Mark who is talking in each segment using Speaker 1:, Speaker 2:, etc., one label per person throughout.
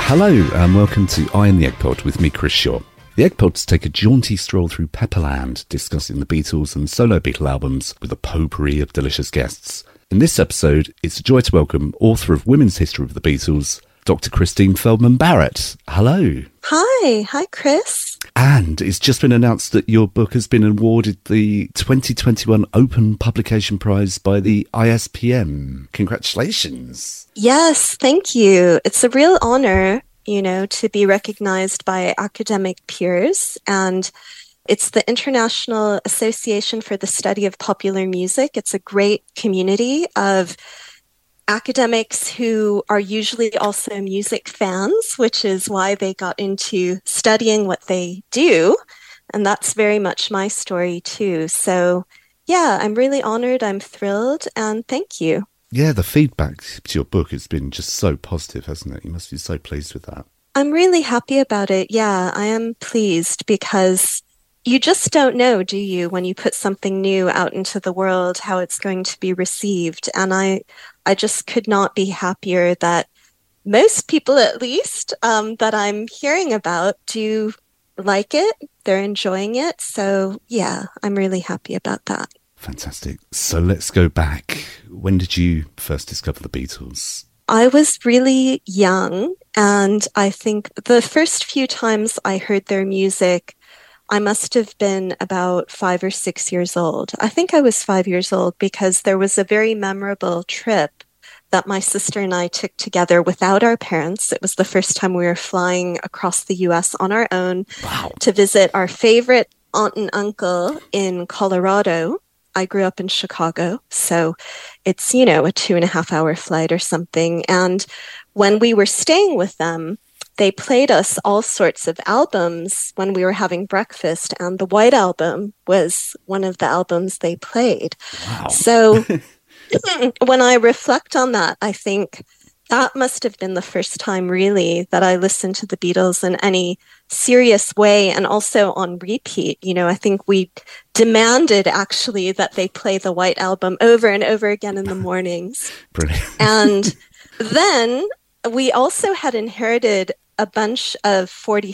Speaker 1: Hello and welcome to Eye in the Egg Pod with me, Chris Shaw. The Egg Pods take a jaunty stroll through Pepperland, discussing the Beatles and solo Beatle albums with a potpourri of delicious guests. In this episode, it's a joy to welcome author of Women's History of the Beatles, Dr. Christine Feldman-Barrett. Hello.
Speaker 2: Hi Chris.
Speaker 1: And it's just been announced that your book has been awarded the 2021 Open Publication Prize by the ISPM. Congratulations.
Speaker 2: Yes, thank you. It's a real honor, to be recognized by academic peers. And it's the International Association for the Study of Popular Music. It's a great community of academics who are usually also music fans, which is why they got into studying what they do. And that's very much my story too. So yeah, I'm really honored. I'm thrilled. And thank you.
Speaker 1: Yeah, the feedback to your book has been just so positive, hasn't it? You must be so pleased with that.
Speaker 2: I'm really happy about it. Yeah, I am pleased because you just don't know, do you, when you put something new out into the world, how it's going to be received. And I just could not be happier that most people, at least, that I'm hearing about do like it. They're enjoying it. So, yeah, I'm really happy about that.
Speaker 1: Fantastic. So let's go back. When did you first discover the Beatles?
Speaker 2: I was really young, and I think the first few times I heard their music, I must have been about 5 or 6 years old. I think I was 5 years old because there was a very memorable trip that my sister and I took together without our parents. It was the first time we were flying across the US on our own.
Speaker 1: Wow.
Speaker 2: To visit our favorite aunt and uncle in Colorado. I grew up in Chicago, so it's, a 2.5 hour flight or something. And when we were staying with them, they played us all sorts of albums when we were having breakfast, and the White Album was one of the albums they played.
Speaker 1: Wow.
Speaker 2: So when I reflect on that, I think that must have been the first time really that I listened to the Beatles in any serious way, and also on repeat. I think we demanded actually that they play the White Album over and over again in the mornings.
Speaker 1: Brilliant.
Speaker 2: And then we also had inherited a bunch of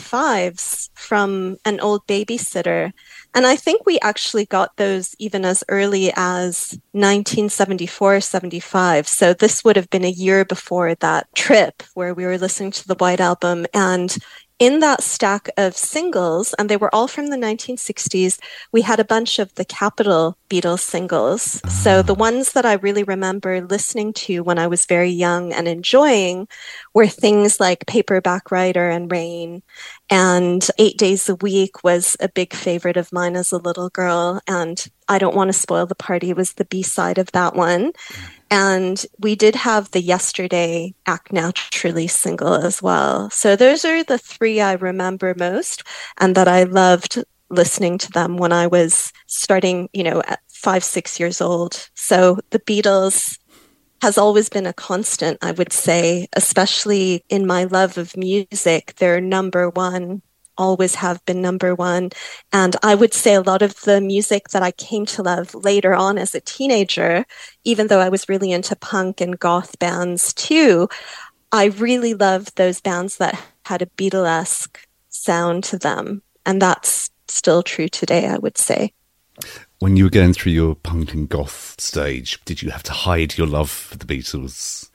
Speaker 2: 45s from an old babysitter. And I think we actually got those even as early as 1974, 75. So this would have been a year before that trip where we were listening to the White Album. And in that stack of singles, and they were all from the 1960s, we had a bunch of the Capitol Beatles singles. So the ones that I really remember listening to when I was very young and enjoying were things like Paperback Writer and Rain, and 8 Days a Week was a big favorite of mine as a little girl, and I Don't Want to Spoil the Party was the B-side of that one. And we did have the Yesterday Act Naturally single as well. So those are the three I remember most, and that I loved listening to them when I was starting, at 5, 6 years old. So the Beatles has always been a constant, I would say, especially in my love of music. They're number one, always have been number one. And I would say a lot of the music that I came to love later on as a teenager, even though I was really into punk and goth bands too, I really loved those bands that had a Beatlesque sound to them. And that's still true today, I would say.
Speaker 1: When you were going through your punk and goth stage, did you have to hide your love for the Beatles?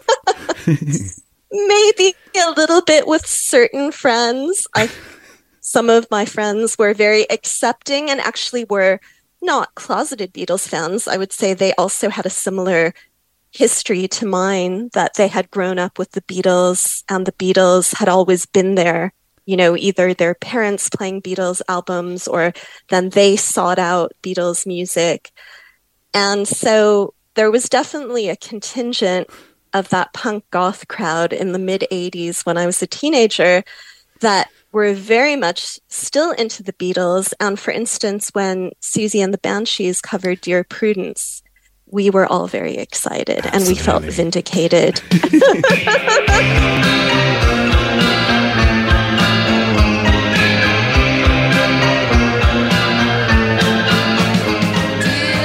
Speaker 2: Maybe a little bit with certain friends. Some of my friends were very accepting and actually were not closeted Beatles fans. I would say they also had a similar history to mine, that they had grown up with the Beatles and the Beatles had always been there. Either their parents playing Beatles albums or then they sought out Beatles music. And so there was definitely a contingent of that punk goth crowd in the mid 80s when I was a teenager that were very much still into the Beatles. And for instance, when Susie and the Banshees covered Dear Prudence, we were all very excited. Absolutely. And we felt vindicated.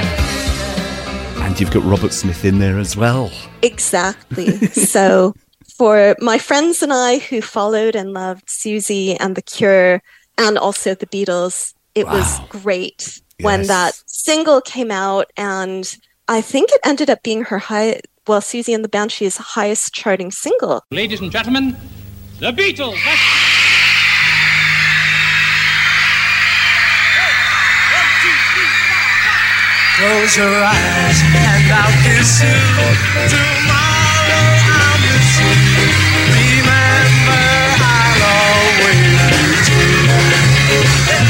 Speaker 2: And
Speaker 1: you've got Robert Smith in there as well.
Speaker 2: Exactly. So for my friends and I who followed and loved Siouxsie and The Cure and also the Beatles, it was great when that single came out. And I think it ended up being her Siouxsie and the Banshees' highest charting single.
Speaker 3: Ladies and gentlemen, the Beatles.
Speaker 4: Close your eyes and I'll kiss you. Tomorrow I'll miss you. Remember, I'll always be true.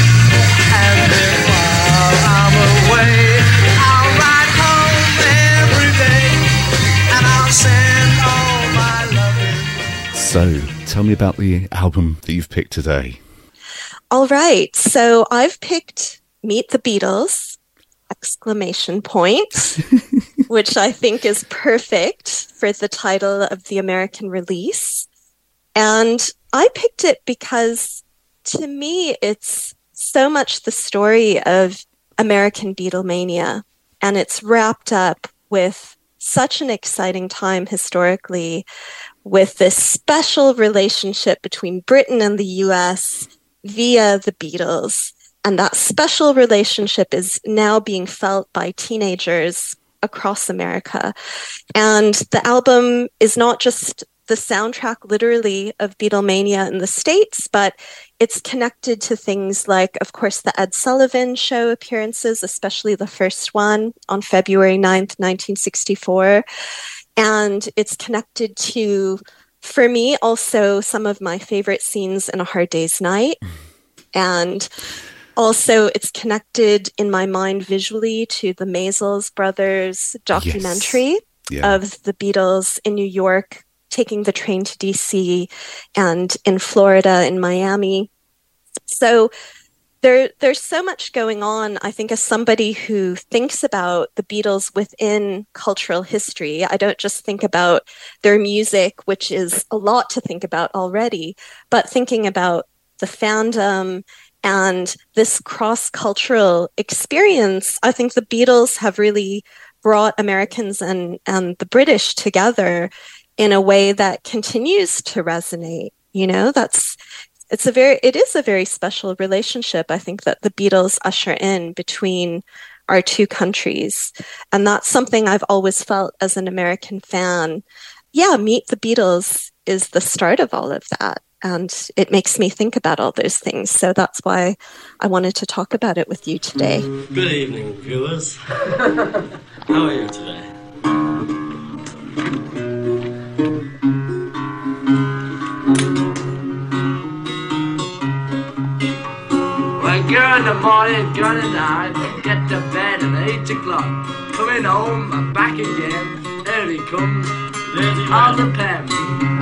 Speaker 4: And then while I'm away, I'll ride home every day, and I'll send all my loving.
Speaker 1: So, tell me about the album that you've picked today.
Speaker 2: All right. So I've picked Meet the Beatles! Exclamation point, which I think is perfect for the title of the American release. And I picked it because to me, it's so much the story of American Beatlemania. And it's wrapped up with such an exciting time historically with this special relationship between Britain and the US via the Beatles. And that special relationship is now being felt by teenagers across America. And the album is not just the soundtrack, literally, of Beatlemania in the States, but it's connected to things like, of course, the Ed Sullivan Show appearances, especially the first one on February 9th, 1964. And it's connected to, for me, also some of my favorite scenes in A Hard Day's Night. And also, it's connected in my mind visually to the Maysles Brothers documentary of the Beatles in New York, taking the train to DC, and in Florida, in Miami. So there's so much going on, I think, as somebody who thinks about the Beatles within cultural history. I don't just think about their music, which is a lot to think about already, but thinking about the fandom and this cross-cultural experience. I think the Beatles have really brought Americans and the British together in a way that continues to resonate. You know, it is a very special relationship, I think, that the Beatles usher in between our two countries. And that's something I've always felt as an American fan. Yeah, Meet the Beatles is the start of all of that. And it makes me think about all those things. So that's why I wanted to talk about it with you today.
Speaker 5: Good evening, viewers. How are you today?
Speaker 4: Well, go in the morning, go in the night, get to bed at 8 o'clock. Coming home and back again, early comes on the pen.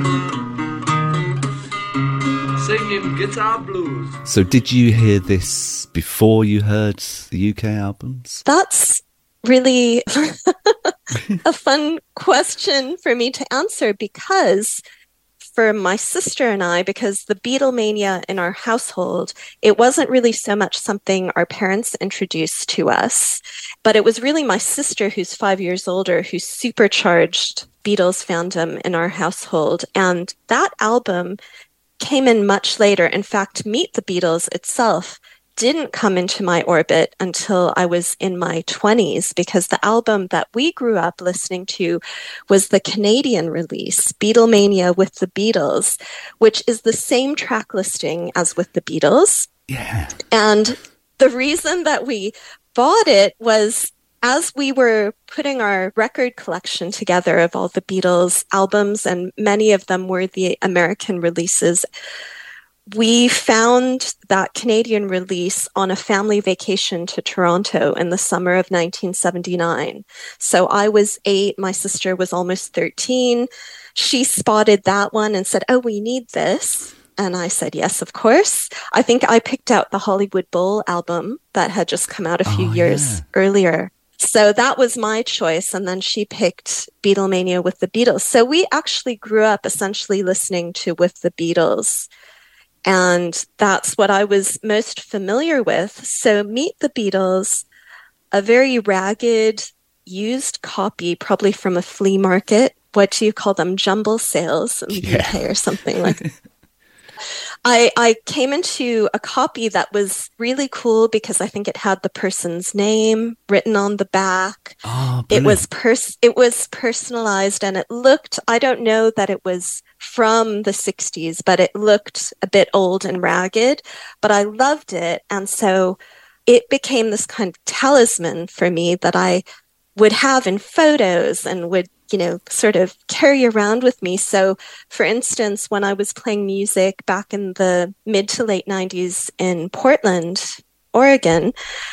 Speaker 4: Singing guitar blues.
Speaker 1: So did you hear this before you heard the UK albums?
Speaker 2: That's really a fun question for me to answer, because for my sister and I, because the Beatlemania in our household, it wasn't really so much something our parents introduced to us, but it was really my sister, who's 5 years older, who supercharged Beatles fandom in our household. And that album came in much later. In fact, Meet the Beatles itself didn't come into my orbit until I was in my 20s, because the album that we grew up listening to was the Canadian release, Beatlemania with the Beatles, which is the same track listing as with the Beatles.
Speaker 1: Yeah.
Speaker 2: And the reason that we bought it was, as we were putting our record collection together of all the Beatles albums, and many of them were the American releases, we found that Canadian release on a family vacation to Toronto in the summer of 1979. So I was 8, my sister was almost 13. She spotted that one and said, "Oh, we need this." And I said, yes, of course. I think I picked out the Hollywood Bowl album that had just come out a few years earlier. So that was my choice. And then she picked Beatlemania with the Beatles. So we actually grew up essentially listening to With the Beatles. And that's what I was most familiar with. So Meet the Beatles, a very ragged, used copy, probably from a flea market what do you call them? Jumble sales in the UK or something like that. I came into a copy that was really cool because I think it had the person's name written on the back.
Speaker 1: Oh,
Speaker 2: it was personalized, and it looked, I don't know that it was from the 60s, but it looked a bit old and ragged, but I loved it. And so it became this kind of talisman for me that I would have in photos and would, sort of carry around with me. So, for instance, when I was playing music back in the mid to late 90s in Portland, Oregon,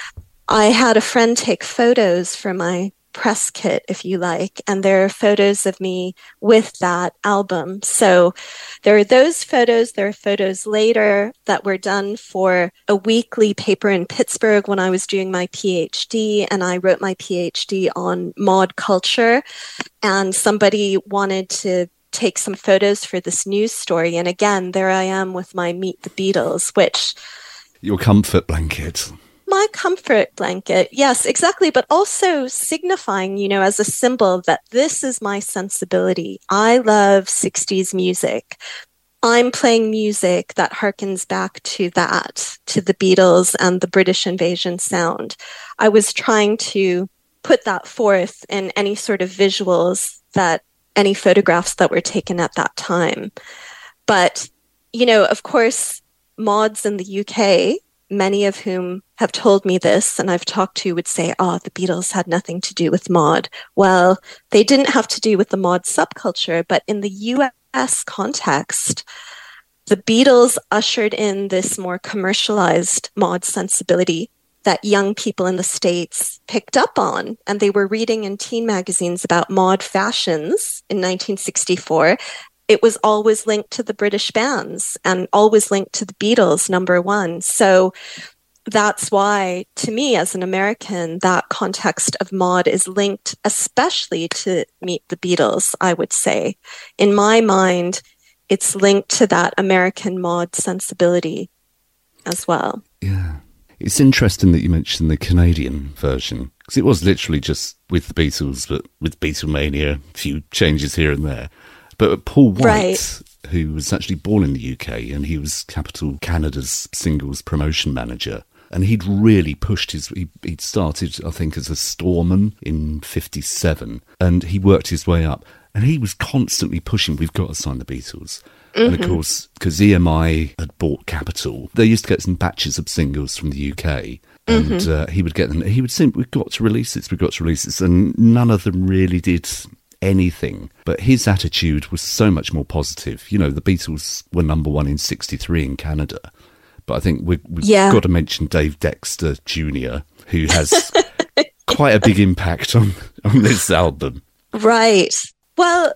Speaker 2: I had a friend take photos for my press kit, if you like, and there are photos of me with that album. So there are those photos. There are photos later that were done for a weekly paper in Pittsburgh when I was doing my PhD, and I wrote my PhD on mod culture, and somebody wanted to take some photos for this news story. And again, there I am with my Meet the Beatles, which...
Speaker 1: Your comfort blanket.
Speaker 2: My comfort blanket, yes, exactly, but also signifying, as a symbol that this is my sensibility. I love 60s music. I'm playing music that harkens back to that, to the Beatles and the British Invasion sound. I was trying to put that forth in any sort of visuals any photographs that were taken at that time. But, of course, mods in the UK, many of whom have told me this, and I've talked to, would say, the Beatles had nothing to do with mod. Well, they didn't have to do with the mod subculture, but in the US context, the Beatles ushered in this more commercialized mod sensibility that young people in the States picked up on. And they were reading in teen magazines about mod fashions in 1964. It was always linked to the British bands and always linked to the Beatles, number one. So that's why, to me, as an American, that context of mod is linked especially to Meet the Beatles, I would say. In my mind, it's linked to that American mod sensibility as well.
Speaker 1: Yeah. It's interesting that you mentioned the Canadian version, because it was literally just with the Beatles, but with Beatlemania, a few changes here and there. But Paul White, right, who was actually born in the UK, and he was Capital Canada's singles promotion manager, and he'd really pushed he'd started, I think, as a storeman in 57, and he worked his way up, and he was constantly pushing, we've got to sign the Beatles. Mm-hmm. And of course, because EMI had bought Capital, they used to get some batches of singles from the UK, and he would get them, he would say, we've got to release this, and none of them really did anything. But his attitude was so much more positive. The Beatles were number one in 63 in Canada. But I think we've got to mention Dave Dexter Jr., who has quite a big impact on this album.
Speaker 2: Right. Well,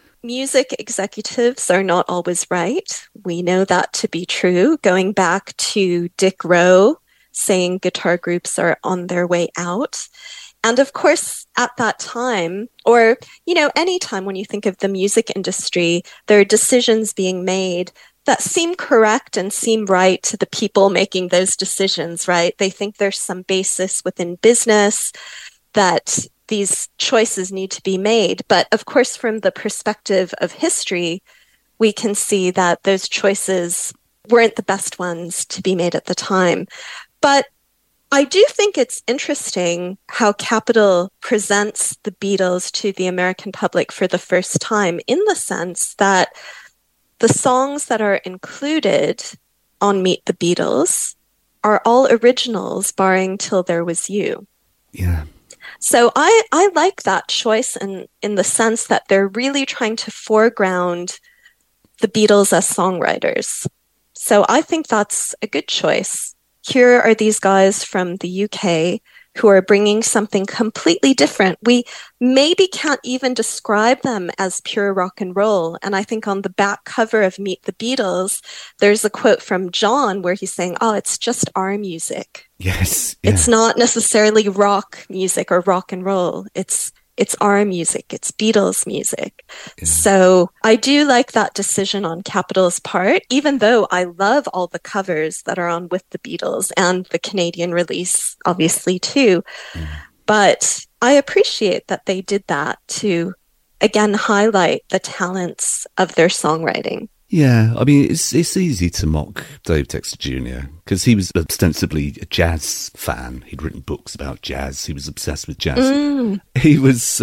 Speaker 2: music executives are not always right. We know that to be true. Going back to Dick Rowe saying guitar groups are on their way out. And of course, at that time, or, any time when you think of the music industry, there are decisions being made that seem correct and seem right to the people making those decisions, right? They think there's some basis within business that these choices need to be made. But of course, from the perspective of history, we can see that those choices weren't the best ones to be made at the time. But I do think it's interesting how Capitol presents the Beatles to the American public for the first time, in the sense that the songs that are included on Meet the Beatles are all originals, barring Till There Was You.
Speaker 1: Yeah.
Speaker 2: So I like that choice in the sense that they're really trying to foreground the Beatles as songwriters. So I think that's a good choice. Here are these guys from the UK who are bringing something completely different. We maybe can't even describe them as pure rock and roll. And I think on the back cover of Meet the Beatles, there's a quote from John where he's saying, it's just our music.
Speaker 1: Yes. Yeah.
Speaker 2: It's not necessarily rock music or rock and roll. It's our music. It's Beatles music. Yeah. So I do like that decision on Capitol's part, even though I love all the covers that are on With the Beatles and the Canadian release, obviously, too. Mm. But I appreciate that they did that to again highlight the talents of their songwriting.
Speaker 1: Yeah, I mean, it's easy to mock Dave Dexter Jr. because he was ostensibly a jazz fan. He'd written books about jazz. He was obsessed with jazz. He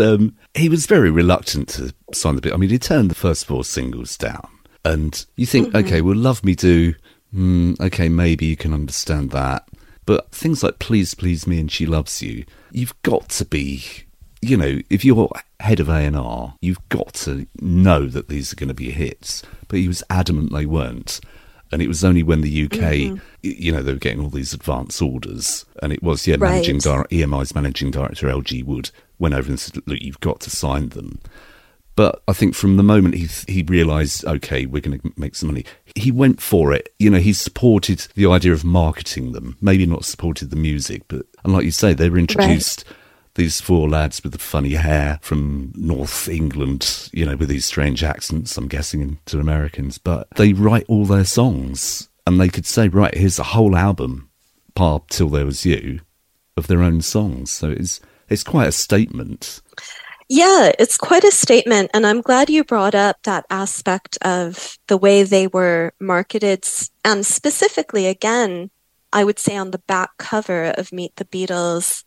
Speaker 1: was very reluctant to sign the bit. I mean, he turned the first 4 singles down. And you think, okay, well, Love Me Do, okay, maybe you can understand that. But things like Please Please Me and She Loves You, you've got to be... You know, if you're head of A&R, you've got to know that these are going to be hits. But he was adamant they weren't. And it was only when the UK, you know, they were getting all these advance orders. And it was, EMI's managing director, L.G. Wood, went over and said, look, you've got to sign them. But I think from the moment he realised, OK, we're going to make some money, he went for it. You know, he supported the idea of marketing them. Maybe not supported the music, but and like you say, they were introduced... Right. These 4 lads with the funny hair from North England, you know, with these strange accents, I'm guessing, to Americans. But they write all their songs and they could say, right, here's a whole album, Till There Was You, of their own songs. So it's quite a statement.
Speaker 2: Yeah, it's quite a statement. And I'm glad you brought up that aspect of the way they were marketed. And specifically, again, I would say on the back cover of Meet the Beatles,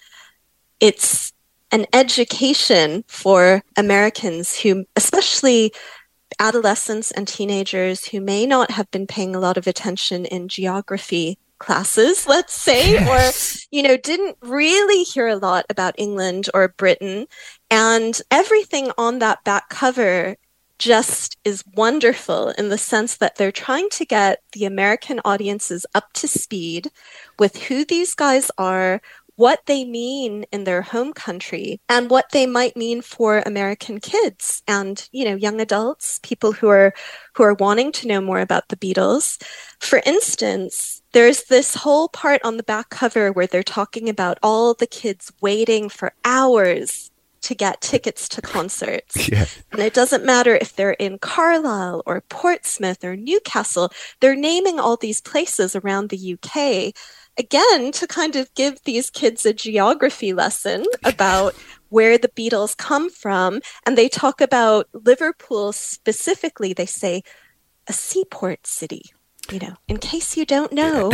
Speaker 2: it's an education for Americans who, especially adolescents and teenagers who may not have been paying a lot of attention in geography classes, let's say, yes. Or, you know, didn't really hear a lot about England or Britain. And everything on that back cover just is wonderful in the sense that they're trying to get the American audiences up to speed with who these guys are, what they mean in their home country, and what they might mean for American kids and, you know, young adults, people who are wanting to know more about the Beatles. For instance, there's this whole part on the back cover where they're talking about all the kids waiting for hours to get tickets to concerts. Yeah. And it doesn't matter if they're in Carlisle or Portsmouth or Newcastle, they're naming all these places around the UK. Again, to kind of give these kids a geography lesson about where the Beatles come from. And they talk about Liverpool specifically. They say a seaport city, you know, in case you don't know.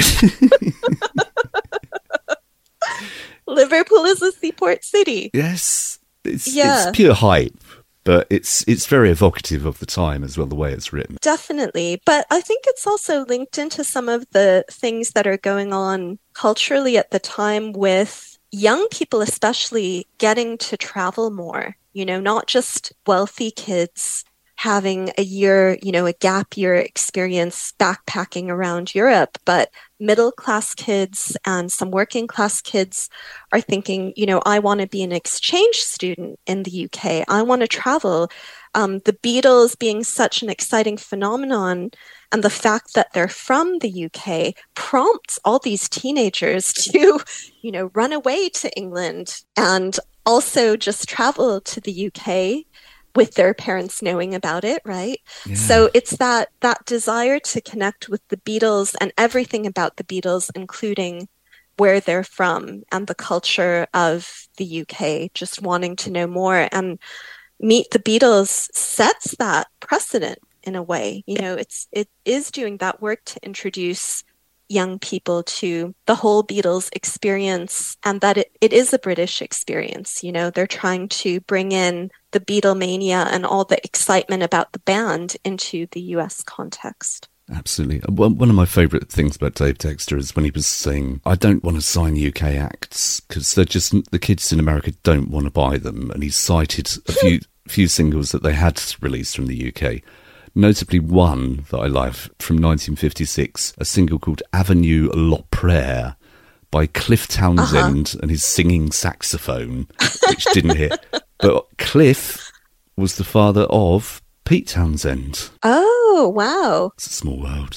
Speaker 2: Liverpool is a seaport city.
Speaker 1: Yes. It's pure hype. But it's very evocative of the time as well, the way it's written.
Speaker 2: Definitely. But I think it's also linked into some of the things that are going on culturally at the time with young people, especially getting to travel more, you know, not just wealthy kids having a year, you know, a gap year experience backpacking around Europe, but middle-class kids and some working-class kids are thinking, you know, I want to be an exchange student in the UK. I want to travel. The Beatles being such an exciting phenomenon and the fact that they're from the UK prompts all these teenagers to, you know, run away to England and also just travel to the UK with their parents knowing about it, right? Yeah. So it's that desire to connect with the Beatles and everything about the Beatles, including where they're from and the culture of the UK, just wanting to know more. And Meet the Beatles sets that precedent in a way. You know, it is doing that work to introduce young people to the whole Beatles experience, and that it is a British experience. You know, they're trying to bring in the Beatlemania and all the excitement about the band into the US context.
Speaker 1: Absolutely. One of my favourite things about Dave Dexter is when he was saying, I don't want to sign UK acts because they're just, the kids in America don't want to buy them. And he cited a few singles that they had released from the UK. Notably one that I love from 1956, a single called Avenue La Praire by Cliff Townsend and his singing saxophone, which didn't hit. But Cliff was the father of Pete Townsend.
Speaker 2: Oh, wow.
Speaker 1: It's a small world.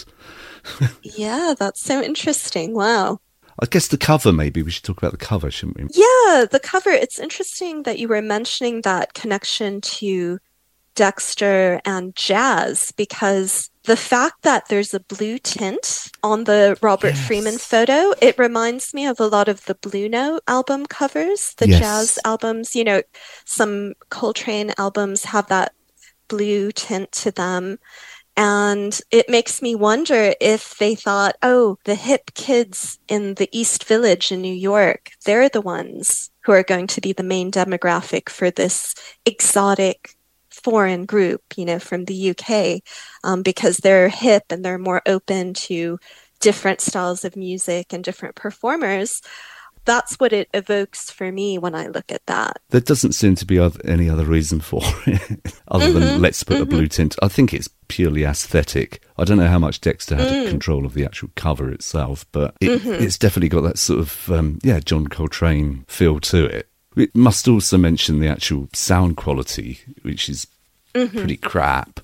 Speaker 2: Yeah, that's so interesting. Wow.
Speaker 1: I guess the cover, maybe we should talk about the cover, shouldn't we?
Speaker 2: Yeah, the cover. It's interesting that you were mentioning that connection to Dexter and jazz, because the fact that there's a blue tint on the Robert Freeman photo, it reminds me of a lot of the Blue Note album covers, the jazz albums. You know, some Coltrane albums have that blue tint to them. And it makes me wonder if they thought, oh, the hip kids in the East Village in New York, they're the ones who are going to be the main demographic for this exotic foreign group, you know, from the UK, because they're hip and they're more open to different styles of music and different performers. That's what it evokes for me when I look at that.
Speaker 1: There doesn't seem to be any other reason for it other than let's put a blue tint. I think it's purely aesthetic. I don't know how much Dexter had control of the actual cover itself, but it's definitely got that sort of, John Coltrane feel to it. It must also mention the actual sound quality, which is pretty crap.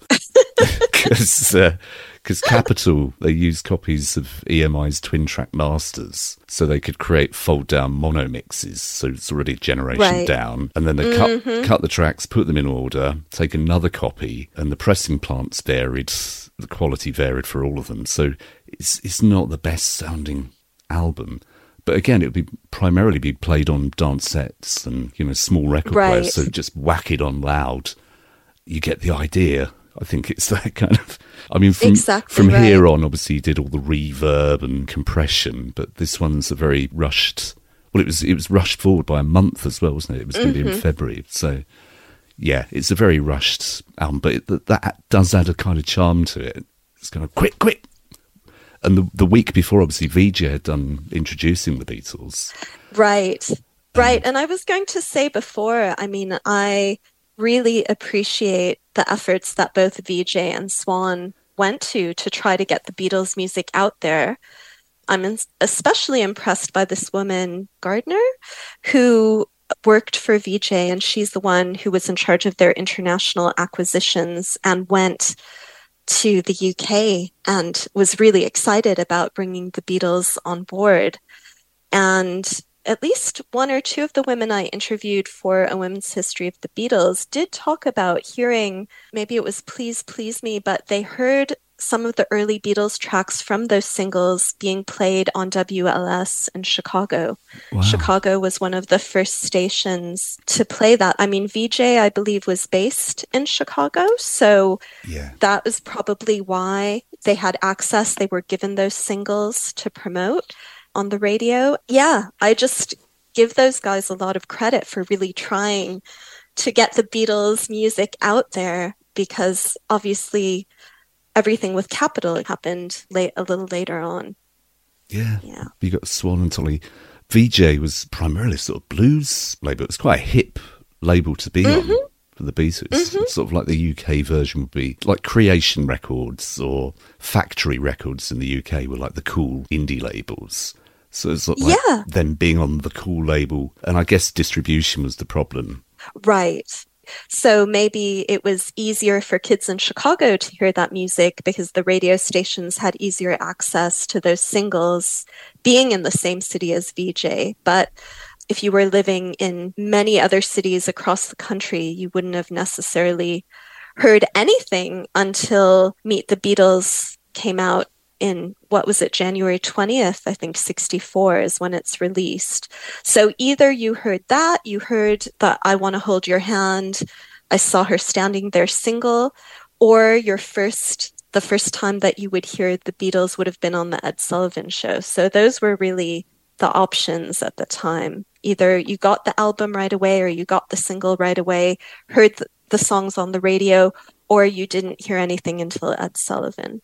Speaker 1: Because Capitol, they used copies of EMI's twin-track masters so they could create fold-down mono mixes, so it's already a generation down. And then they cut the tracks, put them in order, take another copy, and the pressing plants varied, the quality varied for all of them. So it's not the best-sounding album. But again, it would primarily be played on dance sets and, you know, small record players, so just whack it on loud. You get the idea. I think it's that kind of... I mean, from here on, obviously, he did all the reverb and compression, but this one's a very rushed... Well, it was rushed forward by a month as well, wasn't it? It was going to be in February. So, yeah, it's a very rushed album, but that does add a kind of charm to it. It's kind of quick. And the week before, obviously, VJ had done introducing the Beatles. Right.
Speaker 2: And I was going to say before, I mean, I really appreciate the efforts that both VJ and Swan went to try to get the Beatles music out there. I'm especially impressed by this woman, Gardner, who worked for VJ, and she's the one who was in charge of their international acquisitions and went to the UK and was really excited about bringing the Beatles on board. And at least one or two of the women I interviewed for A Women's History of the Beatles did talk about hearing, maybe it was Please Please Me, but they heard some of the early Beatles tracks from those singles being played on WLS in Chicago. Wow. Chicago was one of the first stations to play that. I mean, VJ, I believe, was based in Chicago, so that was probably why they had access. They were given those singles to promote on the radio. Yeah, I just give those guys a lot of credit for really trying to get the Beatles music out there, because obviously everything with Capitol happened a little later on.
Speaker 1: Yeah. You got Swan and Tolly. VJ was primarily sort of blues label. It was quite a hip label to be on for the Beatles. Sort of like the UK version would be like Creation Records or Factory Records in the UK were like the cool indie labels. So it's like them being on the cool label, and I guess distribution was the problem. Right.
Speaker 2: So maybe it was easier for kids in Chicago to hear that music because the radio stations had easier access to those singles being in the same city as VJ. But if you were living in many other cities across the country, you wouldn't have necessarily heard anything until Meet the Beatles came out in, what was it, January 20th, I think 64 is when it's released. So either you heard that, you heard the I Want to Hold Your Hand, I Saw Her Standing There single, or the first time that you would hear the Beatles would have been on the Ed Sullivan Show. So those were really the options at the time. Either you got the album right away or you got the single right away, heard the songs on the radio, or you didn't hear anything until Ed Sullivan.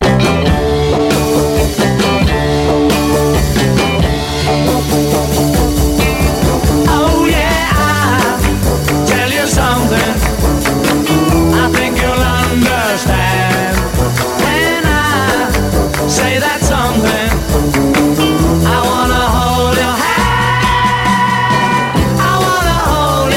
Speaker 4: Oh yeah, I'll tell you something I think you'll understand when I say that something. I wanna hold your hand, I wanna hold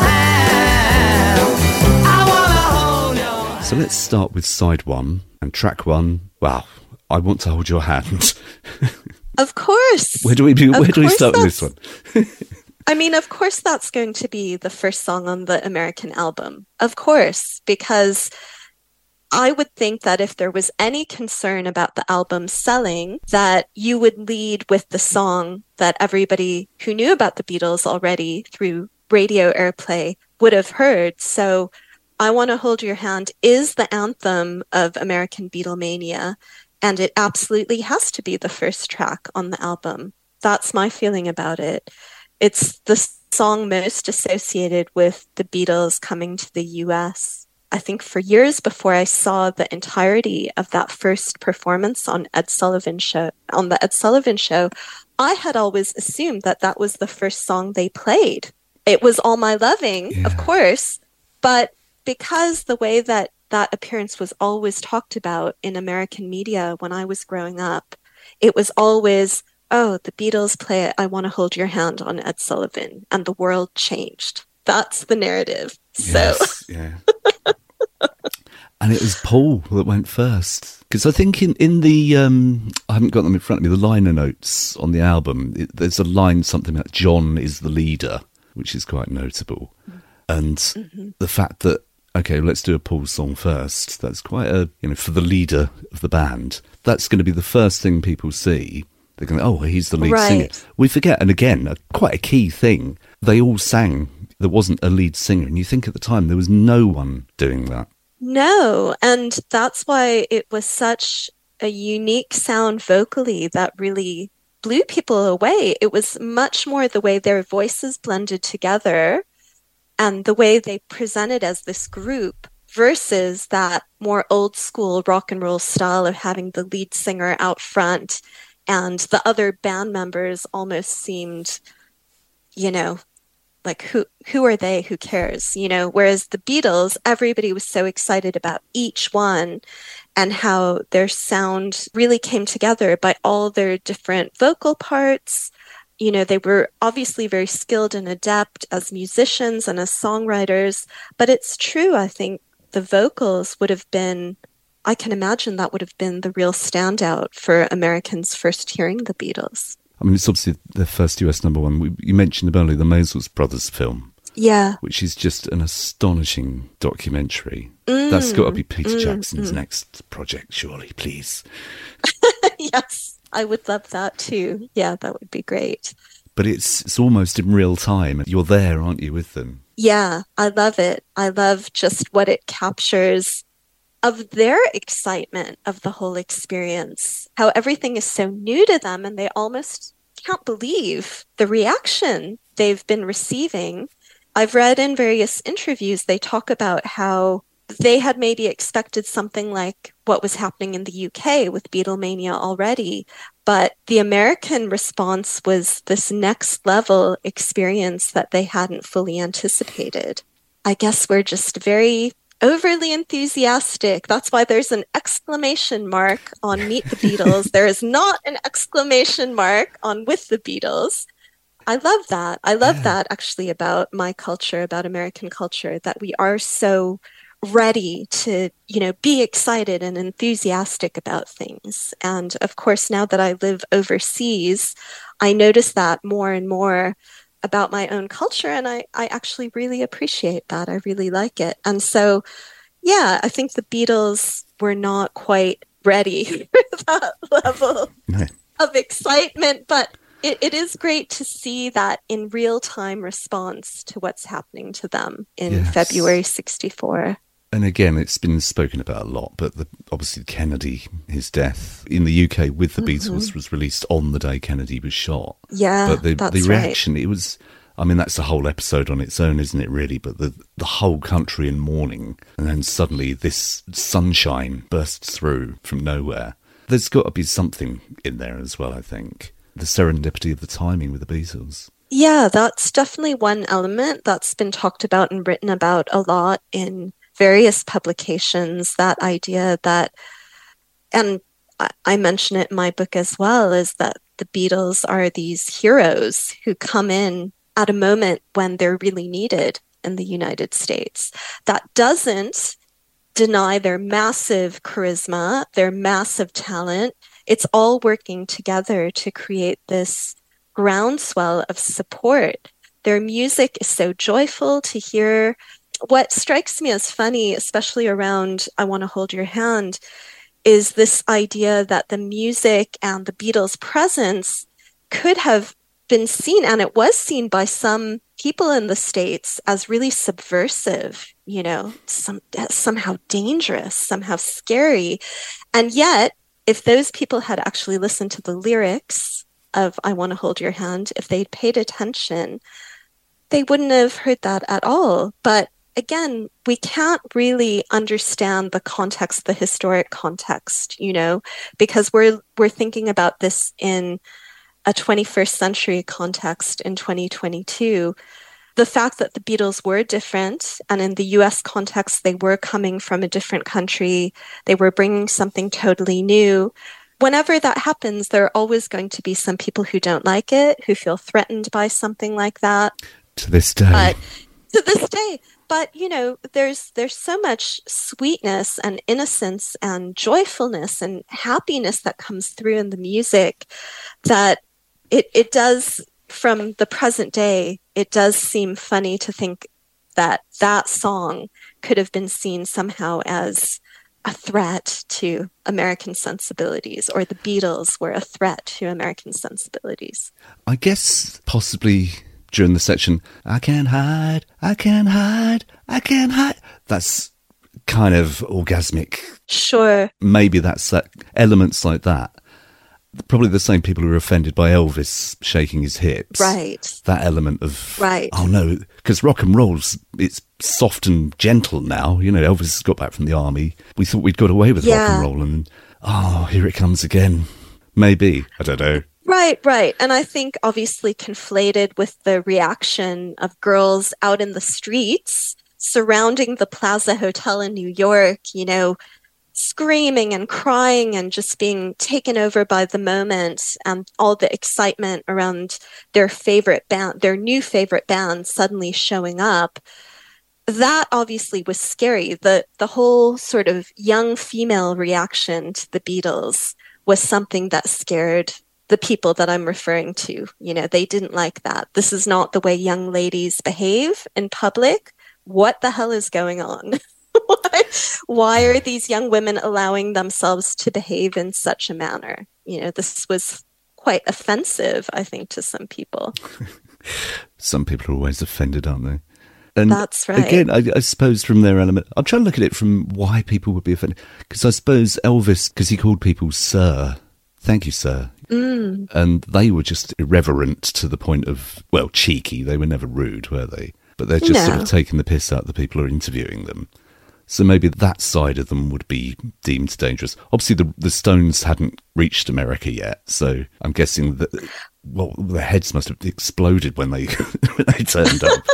Speaker 4: your hand, I wanna hold your hand.
Speaker 1: So let's start with side one and track one. Wow, I Want to Hold Your Hand.
Speaker 2: Of course.
Speaker 1: Where do we start with this one?
Speaker 2: I mean, of course, that's going to be the first song on the American album. Of course, because I would think that if there was any concern about the album selling, that you would lead with the song that everybody who knew about the Beatles already through radio airplay would have heard. So I Want to Hold Your Hand is the anthem of American Beatlemania, and it absolutely has to be the first track on the album. That's my feeling about it. It's the song most associated with the Beatles coming to the US. I think for years before I saw the entirety of that first performance on the Ed Sullivan Show, I had always assumed that that was the first song they played. It was All My Loving, of course, but because the way that that appearance was always talked about in American media when I was growing up, it was always, oh, the Beatles play I Want to Hold Your Hand on Ed Sullivan, and the world changed. That's the narrative.
Speaker 1: Yes, yeah. And it was Paul that went first. Because I think in the, I haven't got them in front of me, the liner notes on the album, there's a line, something about John is the leader, which is quite notable. And the fact that, okay, let's do a Paul song first, that's quite a, for the leader of the band, that's going to be the first thing people see. They're going, oh, he's the lead singer. We forget, and again, quite a key thing, they all sang, there wasn't a lead singer. And you think at the time, there was no one doing that.
Speaker 2: No, and that's why it was such a unique sound vocally that really blew people away. It was much more the way their voices blended together and the way they presented as this group versus that more old school rock and roll style of having the lead singer out front and the other band members almost seemed, like who are they? Who cares? Whereas the Beatles, everybody was so excited about each one and how their sound really came together by all their different vocal parts. They were obviously very skilled and adept as musicians and as songwriters, but it's true, I think the vocals would have been, I can imagine that would have been the real standout for Americans first hearing the Beatles.
Speaker 1: I mean, it's obviously the first US number one. You mentioned earlier the Moses Brothers film.
Speaker 2: Yeah.
Speaker 1: Which is just an astonishing documentary. That's got to be Peter Jackson's next project, surely, please.
Speaker 2: Yes, I would love that too. Yeah, that would be great.
Speaker 1: But it's almost in real time. You're there, aren't you, with them?
Speaker 2: Yeah, I love it. I love just what it captures of their excitement of the whole experience, how everything is so new to them and they almost can't believe the reaction they've been receiving. I've read in various interviews, they talk about how they had maybe expected something like what was happening in the UK with Beatlemania already, but the American response was this next level experience that they hadn't fully anticipated. I guess we're just very overly enthusiastic. That's why there's an exclamation mark on Meet the Beatles. There is not an exclamation mark on With the Beatles. I love that. I love that actually about my culture, about American culture, that we are so ready to, be excited and enthusiastic about things. And of course, now that I live overseas, I notice that more and more about my own culture, and I actually really appreciate that. I really like it. And so, yeah, I think the Beatles were not quite ready for that level of excitement, but it is great to see that in real-time response to what's happening to them in February 1964.
Speaker 1: And again, it's been spoken about a lot, but obviously Kennedy, his death in the UK with the Beatles was released on the day Kennedy was shot.
Speaker 2: Yeah,
Speaker 1: but the reaction, it was, I mean, that's a whole episode on its own, isn't it, really? But the whole country in mourning, and then suddenly this sunshine bursts through from nowhere. There's got to be something in there as well, I think. The serendipity of the timing with the Beatles.
Speaker 2: Yeah, that's definitely one element that's been talked about and written about a lot in various publications, that idea that, and I mention it in my book as well, is that the Beatles are these heroes who come in at a moment when they're really needed in the United States. That doesn't deny their massive charisma, their massive talent. It's all working together to create this groundswell of support Their music is so joyful to hear. What strikes me as funny, especially around I Want to Hold Your Hand, is this idea that the music and the Beatles' presence could have been seen, and it was seen by some people in the States, as really subversive, you know, somehow dangerous, somehow scary. And yet, if those people had actually listened to the lyrics of I Want to Hold Your Hand, if they'd paid attention, they wouldn't have heard that at all. But again, we can't really understand the context, the historic context, you know, because we're thinking about this in a 21st century context in 2022. The fact that the Beatles were different, and in the US context, they were coming from a different country, they were bringing something totally new. Whenever that happens, there are always going to be some people who don't like it, who feel threatened by something like that.
Speaker 1: To this day.
Speaker 2: But, you know, there's so much sweetness and innocence and joyfulness and happiness that comes through in the music that it does, from the present day, it does seem funny to think that that song could have been seen somehow as a threat to American sensibilities, or the Beatles were a threat to American sensibilities.
Speaker 1: I guess possibly during the section, I can't hide, I can't hide, I can't hide. That's kind of orgasmic.
Speaker 2: Sure.
Speaker 1: Maybe that's that, elements like that. Probably the same people who were offended by Elvis shaking his hips.
Speaker 2: Right.
Speaker 1: That element of,
Speaker 2: right.
Speaker 1: Oh no, because rock and roll's, it's soft and gentle now. You know, Elvis has got back from the army. We thought we'd got away with rock and roll, and here it comes again. Maybe. I don't know.
Speaker 2: Right. And I think obviously conflated with the reaction of girls out in the streets surrounding the Plaza Hotel in New York, you know, screaming and crying and just being taken over by the moment and all the excitement around their favorite band, their new favorite band suddenly showing up. That obviously was scary. The whole sort of young female reaction to the Beatles was something that scared the people that I'm referring to. You know, they didn't like that. This is not the way young ladies behave in public. What the hell is going on? Why are these young women allowing themselves to behave in such a manner? You know, this was quite offensive, I think, to some people.
Speaker 1: Some people are always offended, aren't they? And
Speaker 2: that's right.
Speaker 1: Again, I suppose from their element, I'll try and look at it from why people would be offended. Because I suppose Elvis, because he called people sir, thank you, sir.
Speaker 2: Mm.
Speaker 1: And they were just irreverent to the point of, well, cheeky. They were never rude, were they? But they're just sort of taking the piss out of the people who are interviewing them. So maybe that side of them would be deemed dangerous. Obviously, the Stones hadn't reached America yet, so I'm guessing that, well, their heads must have exploded when they when they turned up.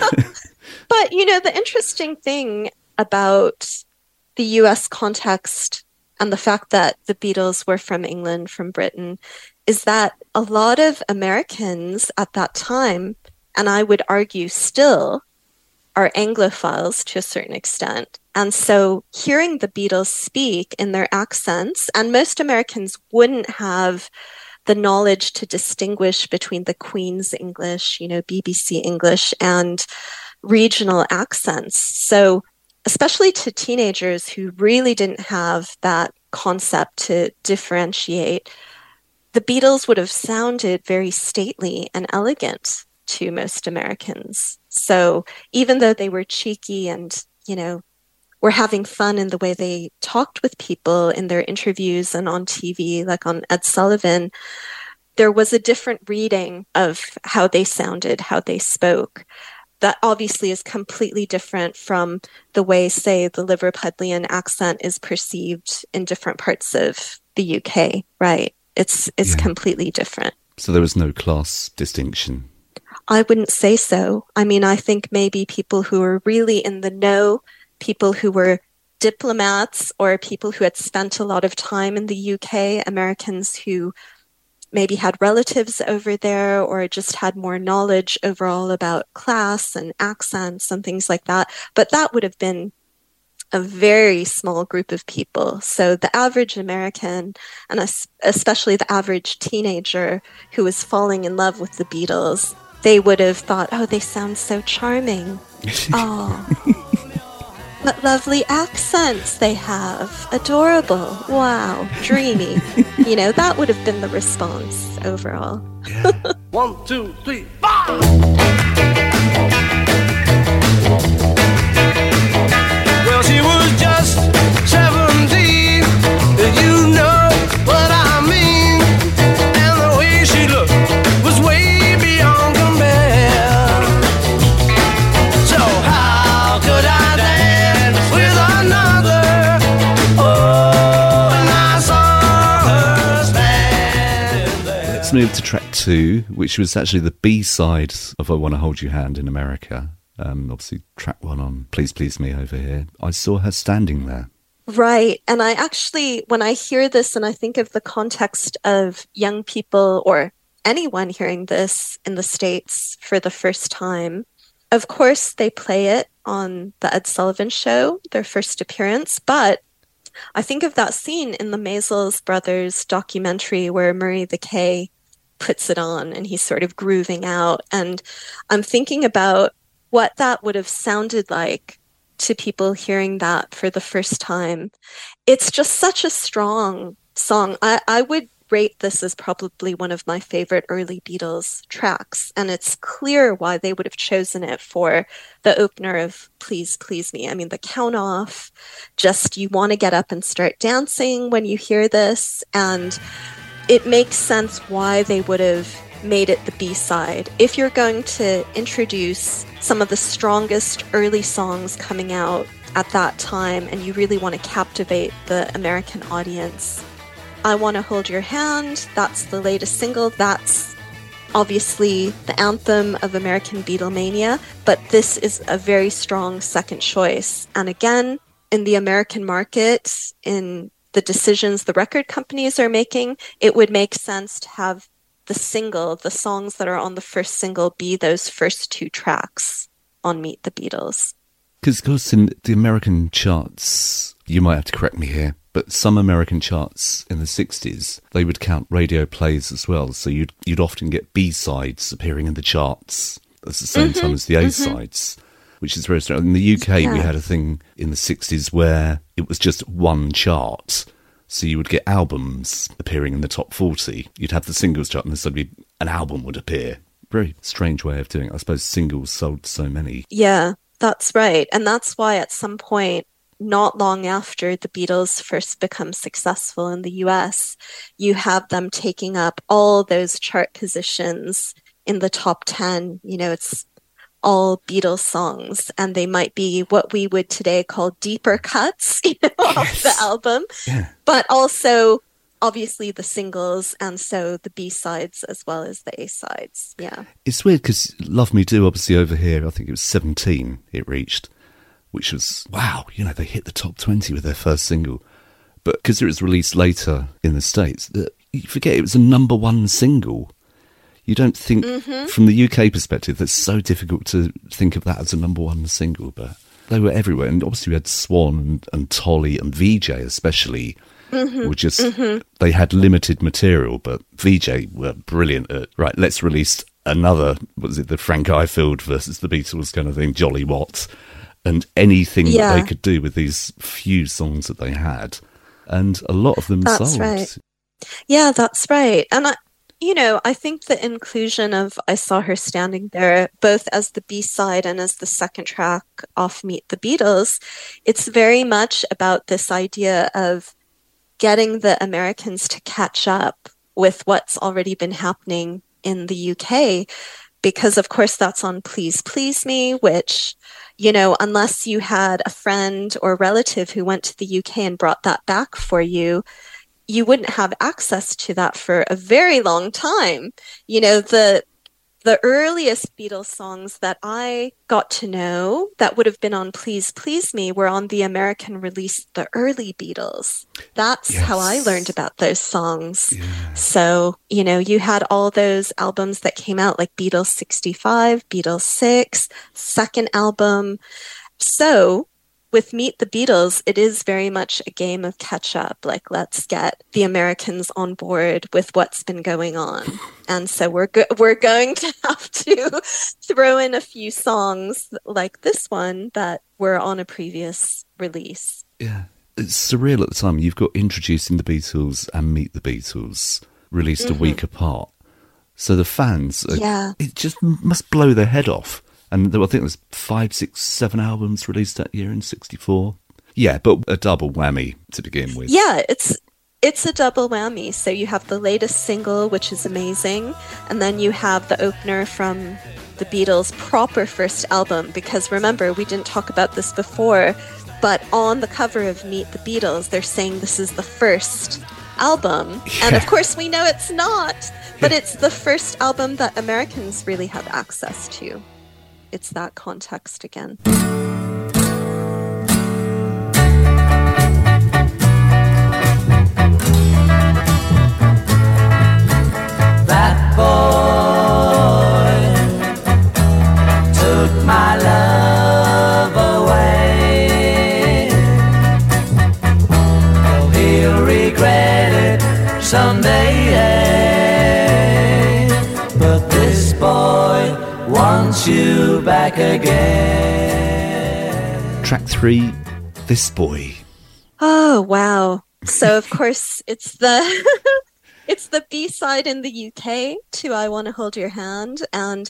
Speaker 2: But, you know, the interesting thing about the US context and the fact that the Beatles were from England, from Britain, is that a lot of Americans at that time, and I would argue still, are Anglophiles to a certain extent. And so hearing the Beatles speak in their accents, and most Americans wouldn't have the knowledge to distinguish between the Queen's English, you know, BBC English, and regional accents. So especially to teenagers who really didn't have that concept to differentiate, the Beatles would have sounded very stately and elegant to most Americans. So even though they were cheeky and, you know, were having fun in the way they talked with people in their interviews and on TV, like on Ed Sullivan, there was a different reading of how they sounded, how they spoke. That obviously is completely different from the way, say, the Liverpudlian accent is perceived in different parts of the UK, right? It's completely different.
Speaker 1: So there was no class distinction?
Speaker 2: I wouldn't say so. I mean, I think maybe people who were really in the know, people who were diplomats or people who had spent a lot of time in the UK, Americans who maybe had relatives over there or just had more knowledge overall about class and accents and things like that. But that would have been a very small group of people. So the average American, and especially the average teenager who was falling in love with the Beatles, they would have thought, oh, they sound so charming. Oh, what lovely accents they have. Adorable. Wow. Dreamy. You know, that would have been the response overall.
Speaker 1: Yeah.
Speaker 4: 1, 2, 3, 4. Well, she was just 17. You know what I mean. And the way she looked was way beyond compare. So how could I dance with another? Oh, and I saw her stand there.
Speaker 1: Let's move to track 2, which was actually the B-side of I Wanna Hold Your Hand in America. Obviously, track 1 on Please Please Me over here. I saw her standing there.
Speaker 2: Right. And I actually, when I hear this and I think of the context of young people or anyone hearing this in the States for the first time, of course, they play it on the Ed Sullivan Show, their first appearance. But I think of that scene in the Maysles Brothers documentary where Murray the K puts it on and he's sort of grooving out. And I'm thinking about what that would have sounded like to people hearing that for the first time. It's just such a strong song. I would rate this as probably one of my favorite early Beatles tracks, and it's clear why they would have chosen it for the opener of Please Please Me. I mean, the count off, just you want to get up and start dancing when you hear this, and it makes sense why they would have made it the B-side. If you're going to introduce some of the strongest early songs coming out at that time and you really want to captivate the American audience, I Wanna Hold Your Hand, that's the latest single. That's obviously the anthem of American Beatlemania, but this is a very strong second choice. And again, in the American market, in the decisions the record companies are making, it would make sense to have the single, the songs that are on the first single, be those first 2 tracks on Meet the Beatles.
Speaker 1: Because, of course, in the American charts, you might have to correct me here, but some American charts in the 60s, they would count radio plays as well. So you'd often get B-sides appearing in the charts at the same time as the A-sides, which is very strange. In the UK, we had a thing in the 60s where it was just one chart. So you would get albums appearing in the top 40. You'd have the singles chart and then suddenly an album would appear. Very strange way of doing it. I suppose singles sold so many.
Speaker 2: Yeah, that's right. And that's why at some point, not long after the Beatles first become successful in the US, you have them taking up all those chart positions in the top 10. You know, it's all Beatles songs, and they might be what we would today call deeper cuts, you know, off the album, but also obviously the singles, and so the B-sides as well as the A-sides. Yeah.
Speaker 1: It's weird because Love Me Do, obviously over here, I think it was 17 it reached, which was, wow, you know, they hit the top 20 with their first single. But because it was released later in the States, you forget it was a number 1 single. You don't think, from the UK perspective, that's so difficult to think of that as a number 1 single, but they were everywhere. And obviously we had Swan and Tolly and VJ especially, were just, they had limited material, but VJ were brilliant at, right, let's release another, what was it, the Frank Ifield versus the Beatles kind of thing, Jolly What, and anything that they could do with these few songs that they had. And a lot of them sold.
Speaker 2: Right. Yeah, that's right. And I think the inclusion of I Saw Her Standing There, both as the B-side and as the second track off Meet the Beatles, it's very much about this idea of getting the Americans to catch up with what's already been happening in the UK. Because, of course, that's on Please Please Me, which, you know, unless you had a friend or relative who went to the UK and brought that back for you, you wouldn't have access to that for a very long time. You know, the earliest Beatles songs that I got to know that would have been on Please Please Me were on the American release, the early Beatles. That's how I learned about those songs. Yeah. So, you know, you had all those albums that came out like Beatles 65, Beatles 6, second album. So with Meet the Beatles, it is very much a game of catch up. Like, let's get the Americans on board with what's been going on. And so we're going to have to throw in a few songs like this one that were on a previous release.
Speaker 1: Yeah. It's surreal at the time. You've got Introducing the Beatles and Meet the Beatles released a week apart. So the fans, it just must blow their head off. And I think there's 5, 6, 7 albums released that year in 64. Yeah, but a double whammy to begin with.
Speaker 2: Yeah, it's a double whammy. So you have the latest single, which is amazing. And then you have the opener from the Beatles' proper first album. Because remember, we didn't talk about this before, but on the cover of Meet the Beatles, they're saying this is the first album. Yeah. And of course, we know it's not. But it's the first album that Americans really have access to. It's that context again.
Speaker 4: That boy took my love away. Oh, he'll regret it someday. But this boy wants you back again.
Speaker 1: Track 3, This Boy.
Speaker 2: Oh, wow. So, of course, it's the it's the B-side in the UK to I Want to Hold Your Hand. And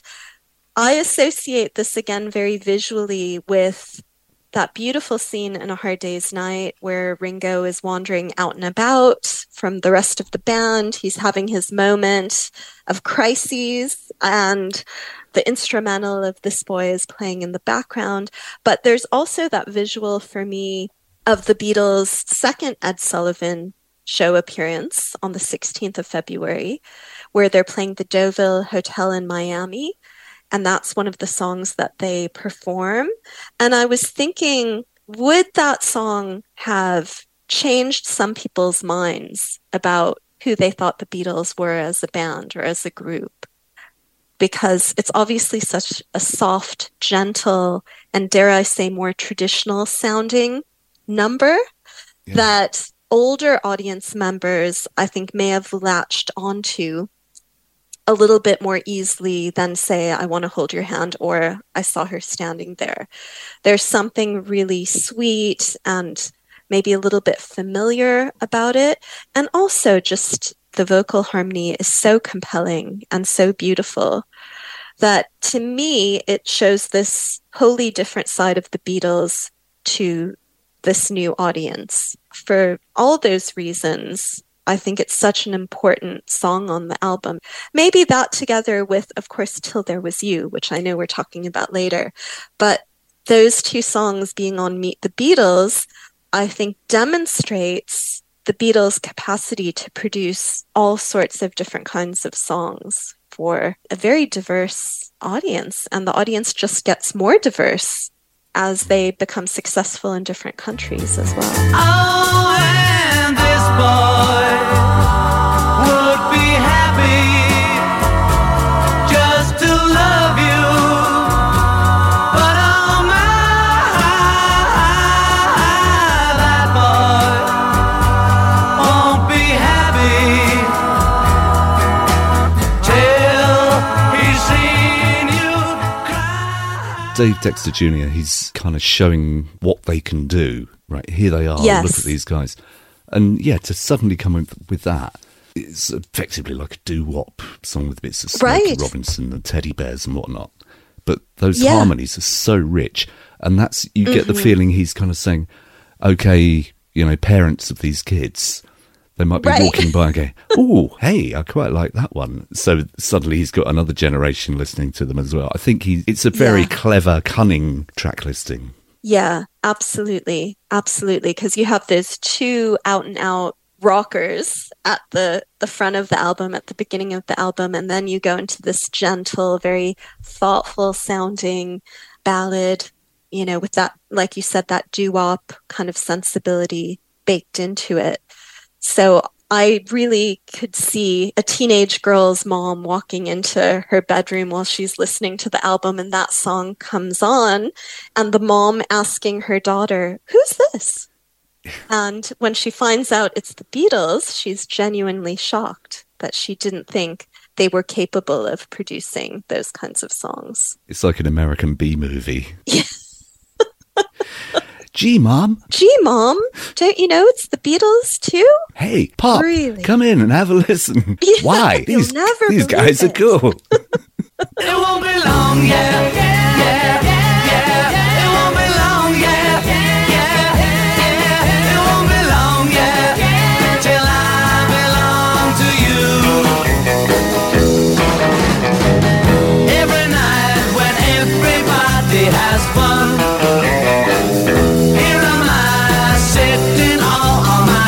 Speaker 2: I associate this again very visually with that beautiful scene in A Hard Day's Night where Ringo is wandering out and about from the rest of the band. He's having his moment of crises, and the instrumental of This Boy is playing in the background. But there's also that visual for me of the Beatles' second Ed Sullivan show appearance on the 16th of February, where they're playing the Deauville Hotel in Miami. And that's one of the songs that they perform. And I was thinking, would that song have changed some people's minds about who they thought the Beatles were as a band or as a group? Because it's obviously such a soft, gentle, and dare I say more traditional sounding number that older audience members, I think, may have latched onto a little bit more easily than, say, I Want to Hold Your Hand or I Saw Her Standing There. There's something really sweet and maybe a little bit familiar about it. And also just the vocal harmony is so compelling and so beautiful that to me, it shows this wholly different side of the Beatles to this new audience. For all those reasons, I think it's such an important song on the album. Maybe that together with, of course, Till There Was You, which I know we're talking about later. But those two songs being on Meet the Beatles, I think demonstrates the Beatles' capacity to produce all sorts of different kinds of songs for a very diverse audience. And the audience just gets more diverse as they become successful in different countries as well.
Speaker 4: Oh, and this boy would be happy just to love you, but oh my, that boy won't be happy till he's seen you cry.
Speaker 1: Dave Dexter Jr., he's kind of showing what they can do. Right, here they are,
Speaker 2: Yes.
Speaker 1: Look at these guys. And yeah, to suddenly come in with that, it's effectively like a doo-wop song with bits of Smokey
Speaker 2: Right.
Speaker 1: Robinson and teddy bears and whatnot. But those
Speaker 2: Yeah.
Speaker 1: harmonies are so rich. And that's, you get the feeling he's kind of saying, okay, you know, parents of these kids, they might be
Speaker 2: Right.
Speaker 1: walking by and going, oh, hey, I quite like that one. So suddenly he's got another generation listening to them as well. I think it's a very
Speaker 2: Yeah.
Speaker 1: clever, cunning track listing.
Speaker 2: Yeah, absolutely. Absolutely. Because you have those two out and out rockers at the front of the album, at the beginning of the album. And then you go into this gentle, very thoughtful sounding ballad, you know, with that, like you said, that doo-wop kind of sensibility baked into it. So I really could see a teenage girl's mom walking into her bedroom while she's listening to the album and that song comes on, and the mom asking her daughter, "Who's this?" And when she finds out it's the Beatles, she's genuinely shocked that she didn't think they were capable of producing those kinds of songs.
Speaker 1: It's like an American B-movie. Yeah. Gee, Mom.
Speaker 2: Gee, Mom. Don't you know it's the Beatles, too?
Speaker 1: Hey, Pop,
Speaker 2: really?
Speaker 1: Come in and have a listen.
Speaker 2: Yeah,
Speaker 1: why? These guys are cool.
Speaker 6: It won't be long, yeah, yeah, yeah, yeah. It won't be long, yeah, yeah, yeah. It won't be long, yeah, till I belong to you. Every night when everybody has fun, here am I sitting all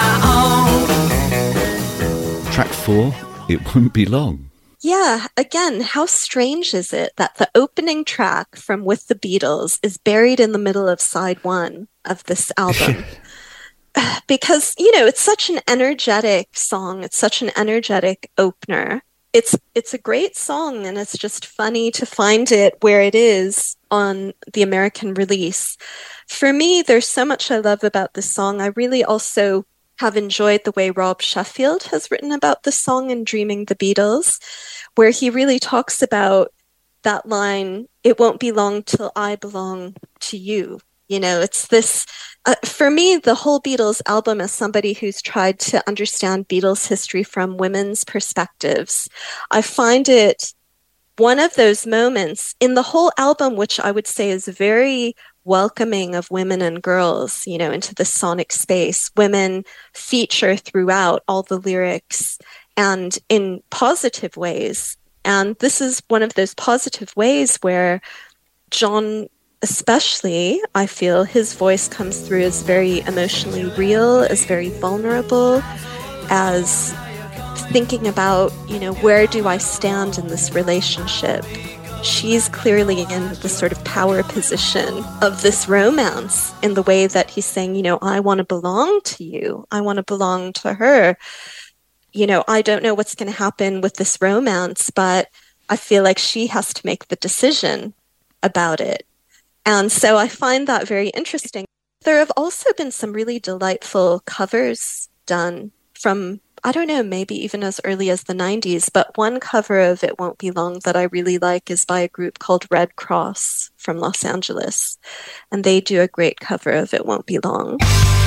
Speaker 6: on my own.
Speaker 1: Track 4, It Won't Be Long.
Speaker 2: Yeah, again, how strange is it that the opening track from With the Beatles is buried in the middle of side 1 of this album? Because, it's such an energetic song. It's such an energetic opener. It's a great song, and it's just funny to find it where it is on the American release. For me, there's so much I love about this song. I really also have enjoyed the way Rob Sheffield has written about the song in Dreaming the Beatles, where he really talks about that line, "It won't be long till I belong to you." It's this, for me, the whole Beatles album, as somebody who's tried to understand Beatles history from women's perspectives, I find it one of those moments in the whole album, which I would say is very welcoming of women and girls, into the sonic space. Women feature throughout all the lyrics and in positive ways. And this is one of those positive ways where John, especially, I feel his voice comes through as very emotionally real, as very vulnerable, as thinking about, where do I stand in this relationship? She's clearly in the sort of power position of this romance in the way that he's saying, I want to belong to you. I want to belong to her. I don't know what's going to happen with this romance, but I feel like she has to make the decision about it. And so I find that very interesting. There have also been some really delightful covers done from, I don't know, maybe even as early as the 90s, but one cover of It Won't Be Long that I really like is by a group called Red Cross from Los Angeles. And they do a great cover of It Won't Be Long.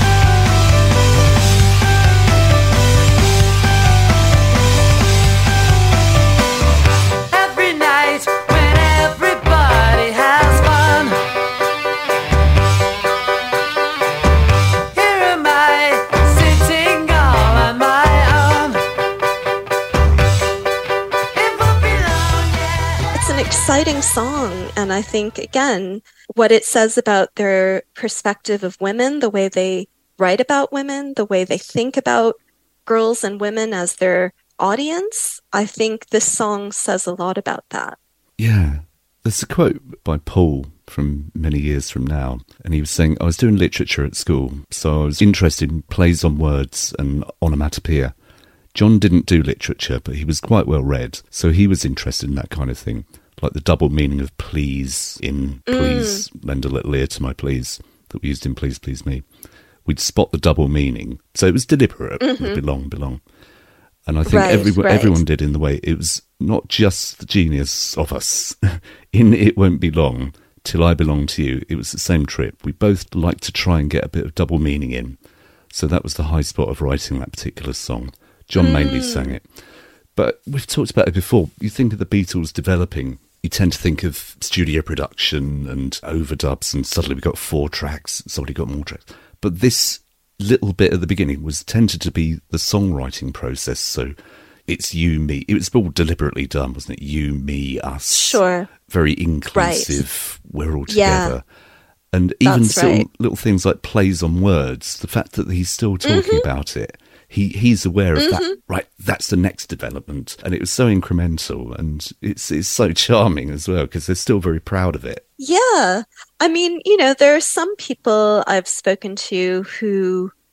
Speaker 6: Every night when everybody has fun, here am I sitting all on my own. It won't be long, yeah.
Speaker 2: It's an exciting song, and I think, again, what it says about their perspective of women, the way they write about women, the way they think about girls and women as their audience, I think this song says a lot about that.
Speaker 1: Yeah. There's a quote by Paul from many years from now, and he was saying, I was doing literature at school, so I was interested in plays on words and onomatopoeia. John didn't do literature, but he was quite well read, so he was interested in that kind of thing, like the double meaning of please in please lend a little ear to my please that we used in Please Please Me. We'd spot the double meaning, so it was deliberate. Belong. And I think everyone did in the way. It was not just the genius of us in It Won't Be Long till I Belong to You. It was the same trip. We both liked to try and get a bit of double meaning in. So that was the high spot of writing that particular song. John mainly sang it. But we've talked about it before. You think of the Beatles developing, you tend to think of studio production and overdubs, and suddenly we got 4 tracks, suddenly got more tracks. But this little bit at the beginning was tended to be the songwriting process. So it's you, me. It was all deliberately done, wasn't it? You, me, us.
Speaker 2: Sure.
Speaker 1: Very inclusive. Right. We're all together.
Speaker 2: Yeah.
Speaker 1: And even little things like plays on words, the fact that he's still talking about it, he's aware of that. Right, that's the next development. And it was so incremental, and it's so charming as well, because they're still very proud of it.
Speaker 2: Yeah. I mean, there are some people I've spoken to who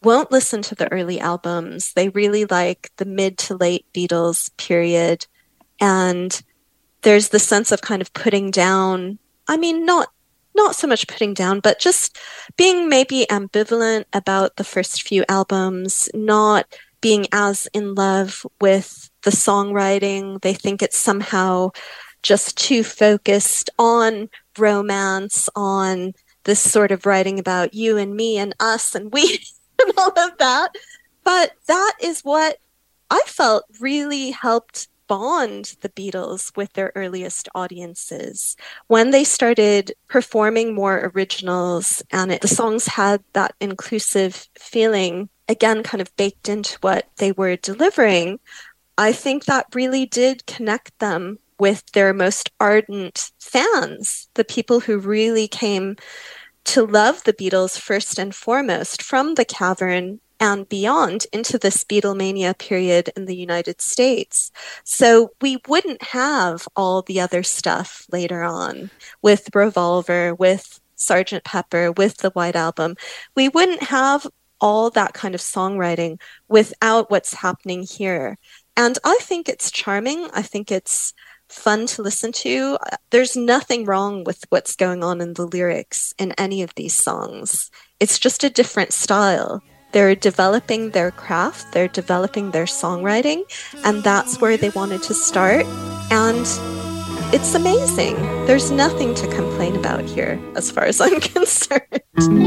Speaker 2: won't listen to the early albums. They really like the mid to late Beatles period. And there's the sense of kind of putting down, I mean, not so much putting down, but just being maybe ambivalent about the first few albums, not being as in love with the songwriting. They think it's somehow just too focused on romance, on this sort of writing about you and me and us and we and all of that. But that is what I felt really helped bond the Beatles with their earliest audiences. When they started performing more originals and the songs had that inclusive feeling, again, kind of baked into what they were delivering, I think that really did connect them with their most ardent fans, the people who really came to love the Beatles first and foremost from the Cavern and beyond into this Beatlemania period in the United States. So we wouldn't have all the other stuff later on with Revolver, with Sgt. Pepper, with the White Album. We wouldn't have all that kind of songwriting without what's happening here. And I think it's charming. I think it's fun to listen to. There's nothing wrong with what's going on in the lyrics in any of these songs. It's just a different style. They're developing their craft, they're developing their songwriting, and that's where they wanted to start. And it's amazing. There's nothing to complain about here, as far as I'm concerned.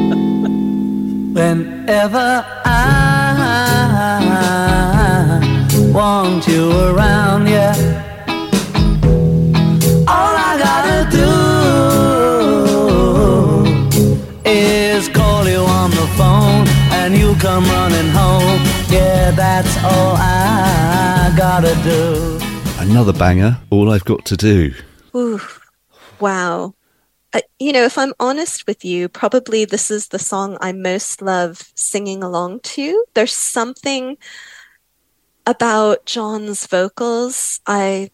Speaker 6: Whenever I want you around, yeah, all I gotta do is call you on the phone and you come running home. Yeah, that's all I gotta do.
Speaker 1: Another banger, All I've Got to Do.
Speaker 2: Ooh, wow. If I'm honest with you, probably this is the song I most love singing along to. There's something about John's vocals. I'm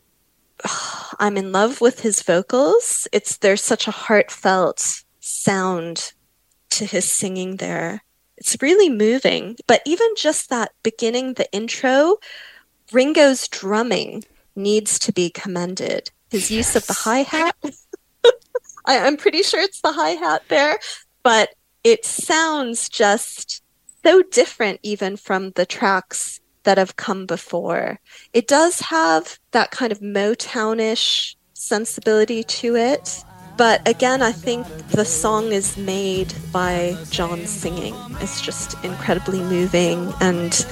Speaker 2: in love with his vocals. There's such a heartfelt sound to his singing there. It's really moving. But even just that beginning, the intro, Ringo's drumming needs to be commended. His use of the hi-hat. I'm pretty sure it's the hi-hat there, but it sounds just so different even from the tracks that have come before. It does have that kind of Motownish sensibility to it. But again, I think the song is made by John singing. It's just incredibly moving and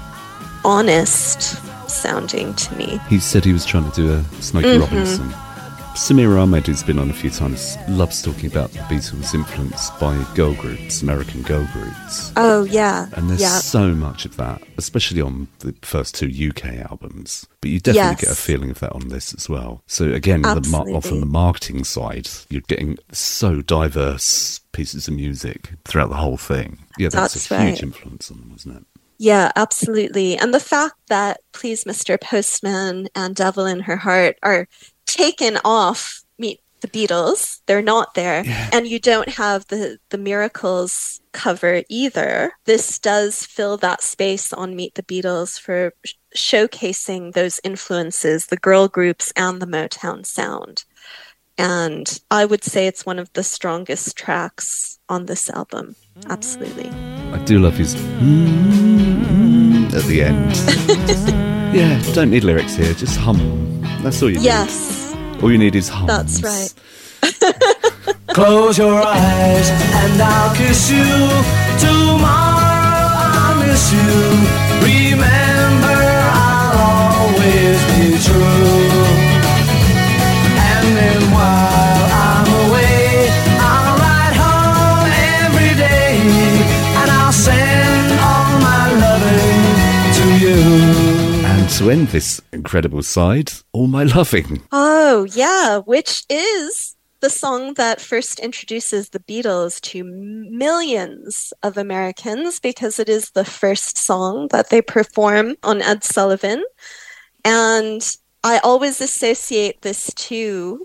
Speaker 2: honest sounding to me.
Speaker 1: He said he was trying to do a Smokey Robinson. Samir Ahmed, who's been on a few times, loves talking about the Beatles' influence by girl groups, American girl groups.
Speaker 2: Oh, yeah.
Speaker 1: And there's so much of that, especially on the first two UK albums. But you definitely get a feeling of that on this as well. So again, often the marketing side, you're getting so diverse pieces of music throughout the whole thing. Yeah, that's a huge influence on them, wasn't it?
Speaker 2: Yeah, absolutely. And the fact that Please Mr. Postman and Devil in Her Heart are taken off Meet the Beatles, they're not there, and you don't have the Miracles cover either. This does fill that space on Meet the Beatles for showcasing those influences, the girl groups and the Motown sound. And I would say it's one of the strongest tracks on this album. Absolutely.
Speaker 1: I do love his at the end. Yeah, don't need lyrics here, just hum. That's all you need.
Speaker 2: Yes.
Speaker 1: All you need is hums.
Speaker 2: That's right.
Speaker 6: Close your eyes and I'll kiss you. Tomorrow I'll miss you. Remember, I'll always be true. And then while I'm away, I'll ride home every day, and I'll send all my loving to you.
Speaker 1: And to end this incredible side, All My Loving.
Speaker 2: Oh, yeah, which is the song that first introduces the Beatles to millions of Americans, because it is the first song that they perform on Ed Sullivan. And I always associate this too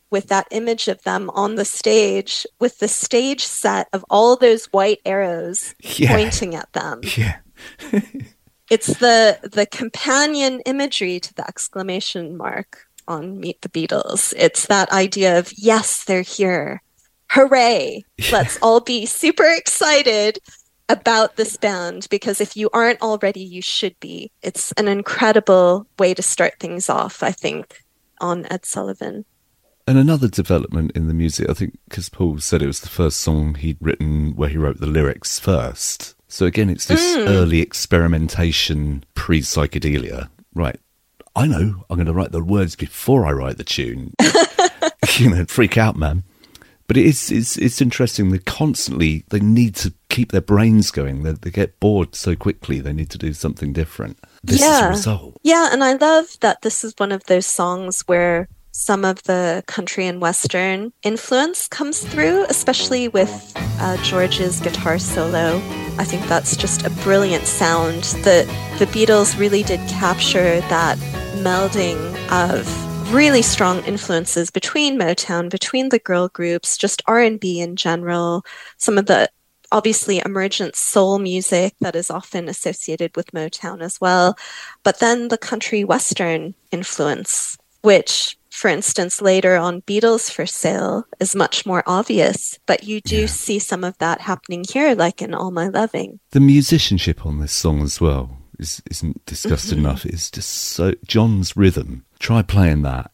Speaker 2: with that image of them on the stage with the stage set of all those white arrows pointing at them.
Speaker 1: Yeah.
Speaker 2: It's the companion imagery to the exclamation mark on Meet the Beatles. It's that idea of, yes, they're here. Hooray. Let's all be super excited about this band, because if you aren't already, you should be. It's an incredible way to start things off, I think, on Ed Sullivan.
Speaker 1: And another development in the music, I think, because Paul said it was the first song he'd written where he wrote the lyrics first. So again, it's this early experimentation pre-psychedelia. Right, I know, I'm going to write the words before I write the tune. Freak out, man. But it's interesting. They need to keep their brains going. They get bored so quickly. They need to do something different. This is the result.
Speaker 2: Yeah, and I love that this is one of those songs where some of the country and western influence comes through, especially with George's guitar solo. I think that's just a brilliant sound. The Beatles really did capture that melding of really strong influences between Motown, between the girl groups, just R&B in general, some of the obviously emergent soul music that is often associated with Motown as well, but then the country western influence, which, for instance, later on Beatles for Sale is much more obvious, but you do see some of that happening here, like in All My Loving.
Speaker 1: The musicianship on this song as well isn't discussed enough. It's just so... John's rhythm, try playing that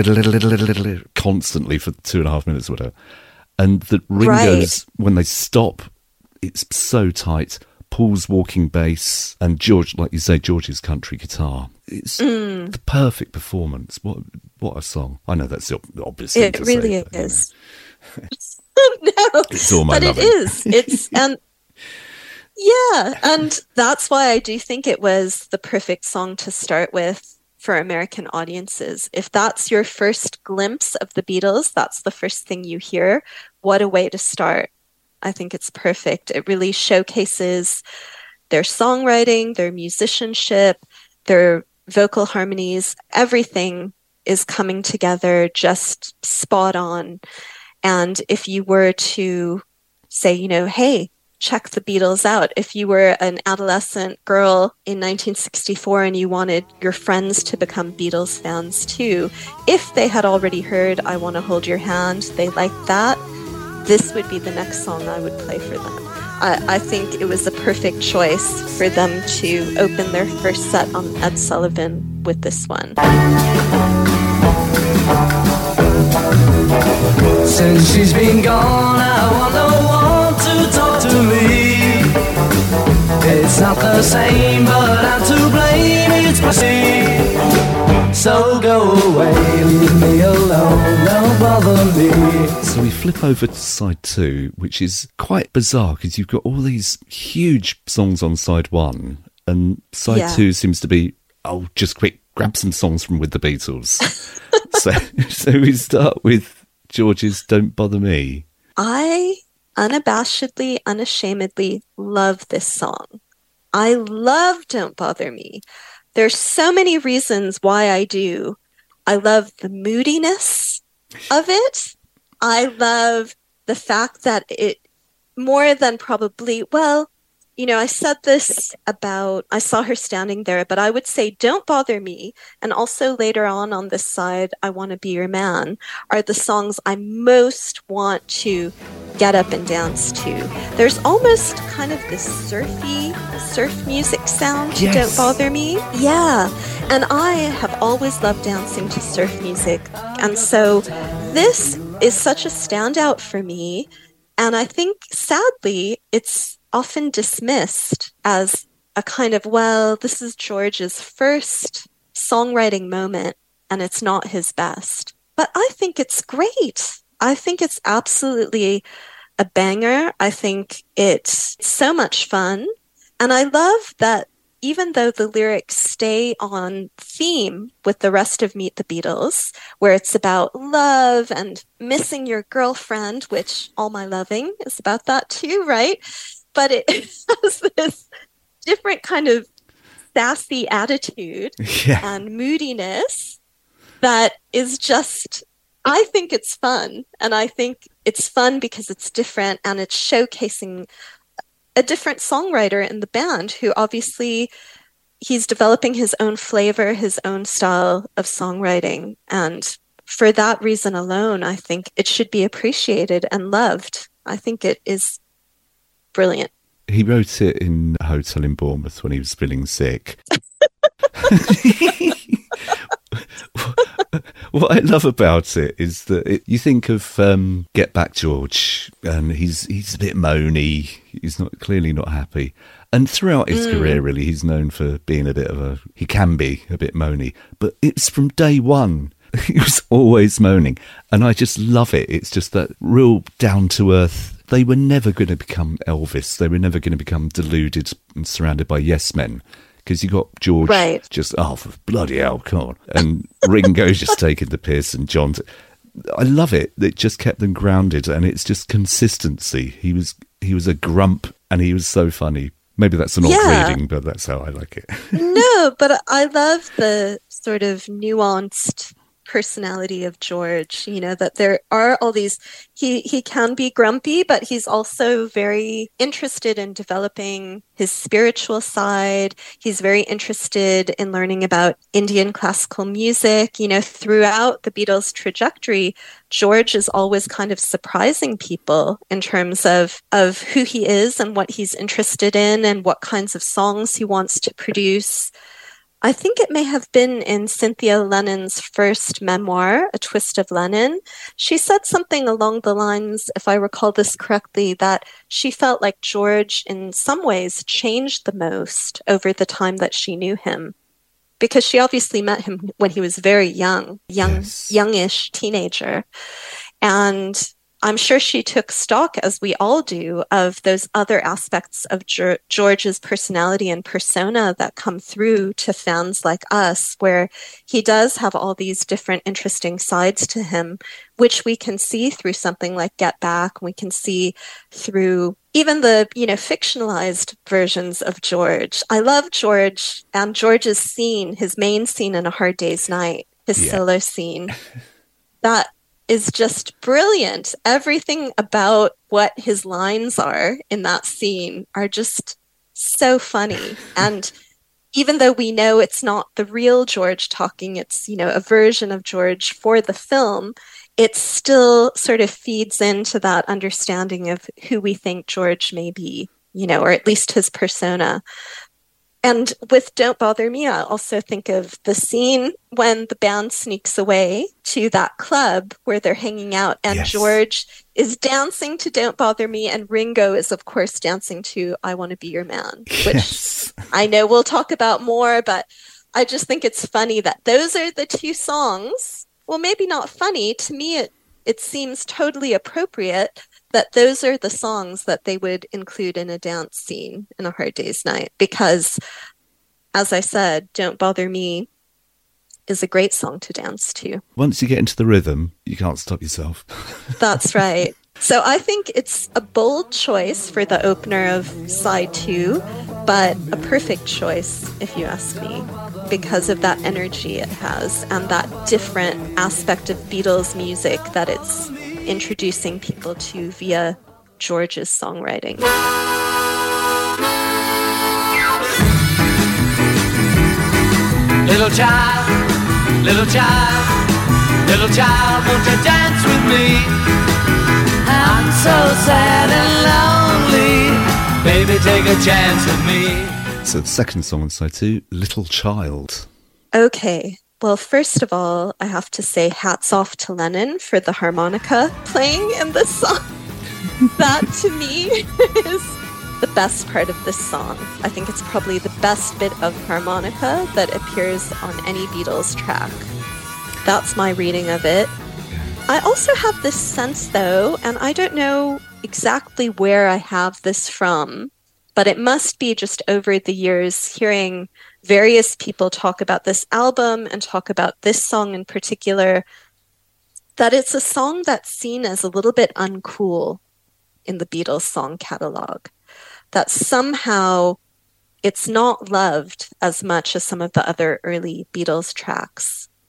Speaker 1: constantly for 2.5 minutes or whatever. And the Ringo's, when they stop, it's so tight. Paul's walking bass and George, like you say, George's country guitar. It's the perfect performance. What a song. I know that's the obvious thing to say. It really
Speaker 2: is. No,
Speaker 1: it's all my
Speaker 2: but
Speaker 1: loving.
Speaker 2: It is. It's and that's why I do think it was the perfect song to start with for American audiences. If that's your first glimpse of the Beatles, that's the first thing you hear. What a way to start. I think it's perfect. It really showcases their songwriting, their musicianship, their vocal harmonies. Everything is coming together just spot on. And if you were to say, hey, check the Beatles out. If you were an adolescent girl in 1964 and you wanted your friends to become Beatles fans too, if they had already heard I Want to Hold Your Hand, they liked that, this would be the next song I would play for them. I think it was a perfect choice for them to open their first set on Ed Sullivan with this one.
Speaker 6: Since she's been gone, I want no one to talk to me. It's not the same, but I'm to blame. It's my so go away, leave me alone, don't bother me.
Speaker 1: So we flip over to side 2, which is quite bizarre because you've got all these huge songs on side 1, and side 2 seems to be, just quick, grab some songs from With the Beatles. so we start with George's Don't Bother Me.
Speaker 2: I unabashedly, unashamedly love this song. I love Don't Bother Me. There's so many reasons why I do. I love the moodiness of it. I love the fact that it, more than probably, I said this about, I saw her standing there, but I would say Don't Bother Me, and also later on this side, I Want to Be Your Man, are the songs I most want to get up and dance to. There's almost kind of this surf music sound to Don't Bother Me. Yeah, and I have always loved dancing to surf music, and so this is such a standout for me, and I think, sadly, it's often dismissed as a kind of, this is George's first songwriting moment and it's not his best. But I think it's great. I think it's absolutely a banger. I think it's so much fun. And I love that even though the lyrics stay on theme with the rest of Meet the Beatles, where it's about love and missing your girlfriend, which All My Loving is about that too, right? But it has this different kind of sassy attitude and moodiness that is just I think it's fun. And I think it's fun because it's different and it's showcasing a different songwriter in the band who obviously he's developing his own flavor, his own style of songwriting. And for that reason alone, I think it should be appreciated and loved. I think it is brilliant.
Speaker 1: He wrote it in a hotel in Bournemouth when he was feeling sick. What I love about it is that you think of Get Back George, and he's a bit moany. He's clearly not happy. And throughout his career, really, he's known for being he can be a bit moany. But it's from day one. He was always moaning. And I just love it. It's just that real down-to-earth. They were never going to become Elvis. They were never going to become deluded and surrounded by yes men. Because you got George just, for bloody hell, come on. And Ringo's just taking the piss, and John. I love it. It just kept them grounded, and it's just consistency. He was a grump, and he was so funny. Maybe that's an old reading, but that's how I like it.
Speaker 2: No, but I love the sort of nuanced personality of George, that there are all these, he can be grumpy, but he's also very interested in developing his spiritual side. He's very interested in learning about Indian classical music. Throughout the Beatles' trajectory, George is always kind of surprising people in terms of who he is and what he's interested in and what kinds of songs he wants to produce. I think it may have been in Cynthia Lennon's first memoir, A Twist of Lennon. She said something along the lines, if I recall this correctly, that she felt like George in some ways changed the most over the time that she knew him. Because she obviously met him when he was very youngish teenager. And I'm sure she took stock, as we all do, of those other aspects of George's personality and persona that come through to fans like us, where he does have all these different interesting sides to him, which we can see through something like Get Back. We can see through even the, fictionalized versions of George. I love George and George's scene, his main scene in A Hard Day's Night, his solo scene. That is just brilliant. Everything about what his lines are in that scene are just so funny. And even though we know it's not the real George talking, it's, a version of George for the film, it still sort of feeds into that understanding of who we think George may be, or at least his persona. And with Don't Bother Me, I also think of the scene when the band sneaks away to that club where they're hanging out, and George is dancing to Don't Bother Me, and Ringo is, of course, dancing to I Want to Be Your Man, which I know we'll talk about more, but I just think it's funny that those are the two songs. Well, maybe not funny. To me, it seems totally appropriate that those are the songs that they would include in a dance scene in A Hard Day's Night. Because, as I said, Don't Bother Me is a great song to dance to.
Speaker 1: Once you get into the rhythm, you can't stop yourself.
Speaker 2: That's right. So I think it's a bold choice for the opener of side 2, but a perfect choice, if you ask me, because of that energy it has and that different aspect of Beatles music that it's introducing people to via George's songwriting.
Speaker 6: Little child, little child, little child, won't you dance with me? I'm so sad and lonely, baby, take a chance with me.
Speaker 1: So the second song on side 2, Little Child.
Speaker 2: Okay. Well, first of all, I have to say hats off to Lennon for the harmonica playing in this song. That, to me, is the best part of this song. I think it's probably the best bit of harmonica that appears on any Beatles track. That's my reading of it. I also have this sense, though, and I don't know exactly where I have this from, but it must be just over the years hearing various people talk about this album and talk about this song in particular, that it's a song that's seen as a little bit uncool in the Beatles song catalog. That somehow it's not loved as much as some of the other early Beatles tracks.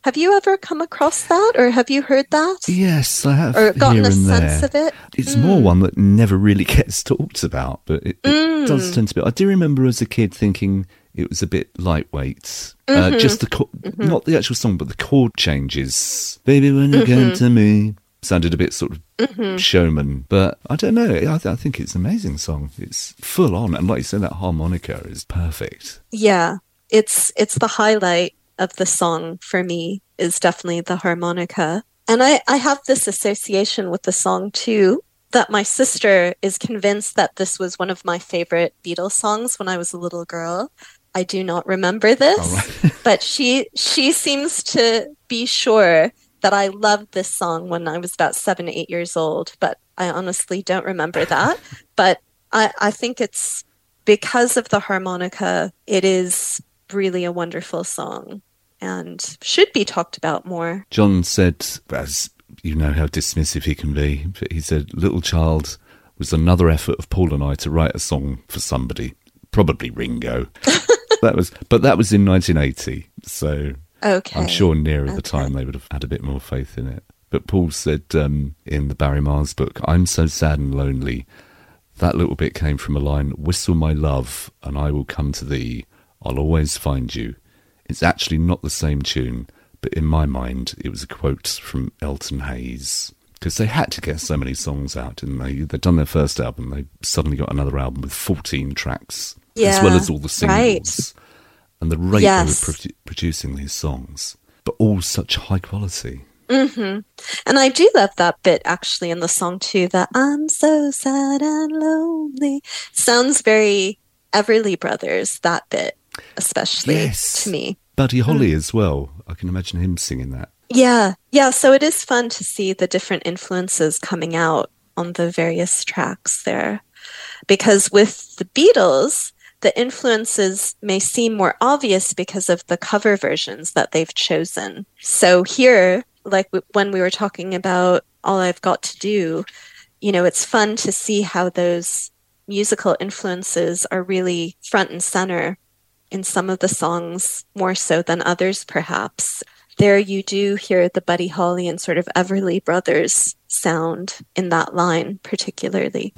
Speaker 2: Have you ever come across that, or have you heard that?
Speaker 1: Yes, I have.
Speaker 2: Or gotten
Speaker 1: here
Speaker 2: a
Speaker 1: and
Speaker 2: sense
Speaker 1: there.
Speaker 2: of it?
Speaker 1: It's more one that never really gets talked about, but it does tend to be. I do remember as a kid thinking it was a bit lightweight. Just the not the actual song, but the chord changes. Baby, when you come to me, sounded a bit sort of showman. But I don't know. I think it's an amazing song. It's full on, and like you said, that harmonica is perfect.
Speaker 2: Yeah, it's the highlight of the song for me, is definitely the harmonica. And I have this association with the song too, that my sister is convinced that this was one of my favorite Beatles songs when I was a little girl. I do not remember this, but she seems to be sure that I loved this song when I was about 7, 8 years old, but I honestly don't remember that. But I think it's because of the harmonica, it is really a wonderful song and should be talked about more.
Speaker 1: John said, as you know how dismissive he can be, but he said, Little Child was another effort of Paul and I to write a song for somebody, probably Ringo. That was in 1980, so
Speaker 2: Okay.
Speaker 1: I'm sure nearer the time they would have had a bit more faith in it. But Paul said in the Barry Miles book, I'm so sad and lonely. That little bit came from a line, whistle my love and I will come to thee. I'll always find you. It's actually not the same tune, but in my mind, it was a quote from Elton Hayes. Because they had to get so many songs out, didn't they? They'd done their first album. They suddenly got another album with 14 tracks, as well as all the singles.
Speaker 2: Right.
Speaker 1: And the rate they were producing these songs, but all such high quality.
Speaker 2: Mm-hmm. And I do love that bit, actually, in the song, too, that I'm so sad and lonely. Sounds very Everly Brothers, that bit, especially to me.
Speaker 1: Buddy Holly as well. I can imagine him singing that.
Speaker 2: Yeah. So it is fun to see the different influences coming out on the various tracks there. Because with the Beatles, the influences may seem more obvious because of the cover versions that they've chosen. So here, like when we were talking about All I've Got to Do, it's fun to see how those musical influences are really front and center in some of the songs, more so than others, perhaps. There you do hear the Buddy Holly and sort of Everly Brothers sound in that line, particularly.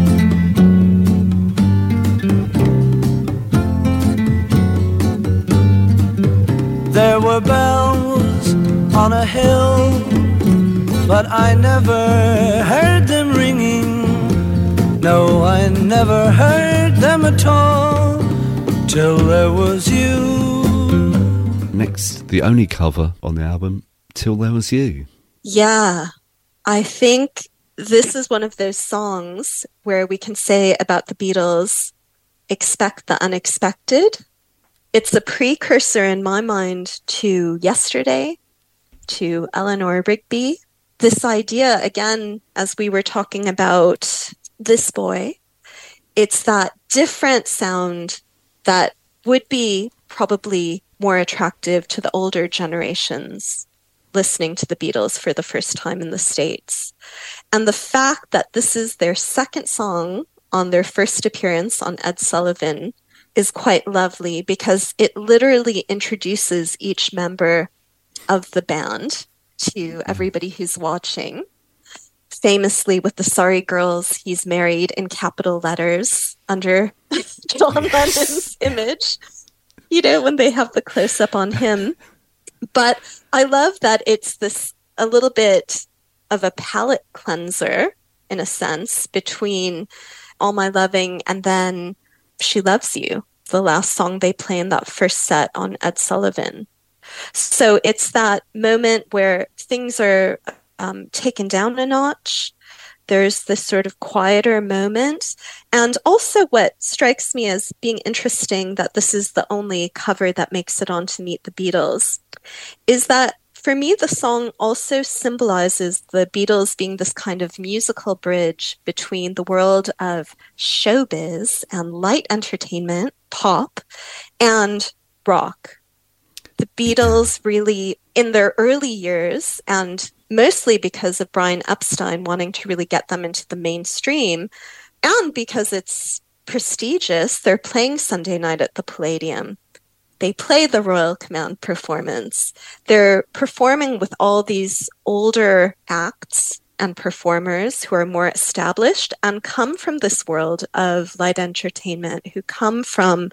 Speaker 6: There were bells on a hill, but I never heard them ringing. No, I never heard them at all, till there was you.
Speaker 1: Next, the only cover on the album, Till There Was You.
Speaker 2: Yeah, I think this is one of those songs where we can say about the Beatles, expect the unexpected. It's a precursor in my mind to Yesterday, to Eleanor Rigby. This idea, again, as we were talking about This Boy, it's that different sound that would be probably more attractive to the older generations listening to the Beatles for the first time in the States. And the fact that this is their second song on their first appearance on Ed Sullivan is quite lovely, because it literally introduces each member of the band to everybody who's watching. Famously, with the Sorry Girls, he's married in capital letters under John Lennon's image, when they have the close-up on him. But I love that it's this a little bit of a palate cleanser, in a sense, between All My Loving and then She Loves You, the last song they play in that first set on Ed Sullivan. So it's that moment where things are taken down a notch. There's this sort of quieter moment. And also what strikes me as being interesting, that this is the only cover that makes it on to Meet the Beatles, is that for me, the song also symbolizes the Beatles being this kind of musical bridge between the world of showbiz and light entertainment, pop, and rock. The Beatles really, in their early years, and mostly because of Brian Epstein wanting to really get them into the mainstream, and because it's prestigious, they're playing Sunday night at the Palladium. they play the Royal Command performance, they're performing with all these older acts and performers who are more established and come from this world of light entertainment, who come from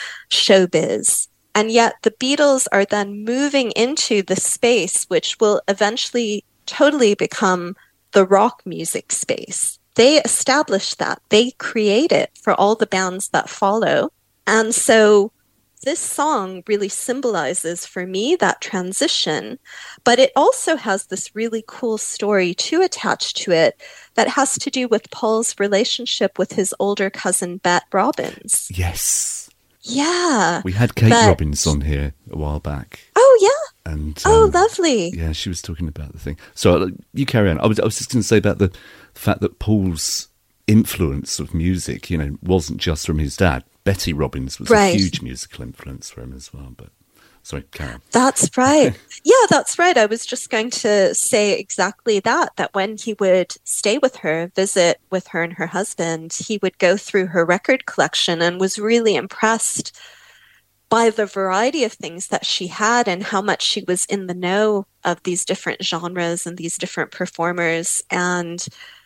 Speaker 2: showbiz. And yet the Beatles are then moving into the space which will eventually totally become the rock music space. They establish that. They create it for all the bands that follow. And so this song really symbolizes for me that transition, but it also has this really cool story too attached to it that has to do with Paul's relationship with his older cousin, Bet Robbins.
Speaker 1: Yes.
Speaker 2: Yeah.
Speaker 1: We had Kate Robbins on here a while back.
Speaker 2: Oh, yeah.
Speaker 1: And
Speaker 2: lovely.
Speaker 1: Yeah, she was talking about the thing. So you carry on. I was just going to say about the fact that Paul's influence of music, wasn't just from his dad. Betty Robbins was a huge musical influence for him as well. But sorry, carry on.
Speaker 2: That's right. Yeah, that's right. I was just going to say exactly that when he would stay with her, visit with her and her husband, he would go through her record collection and was really impressed by the variety of things that she had and how much she was in the know of these different genres and these different performers. And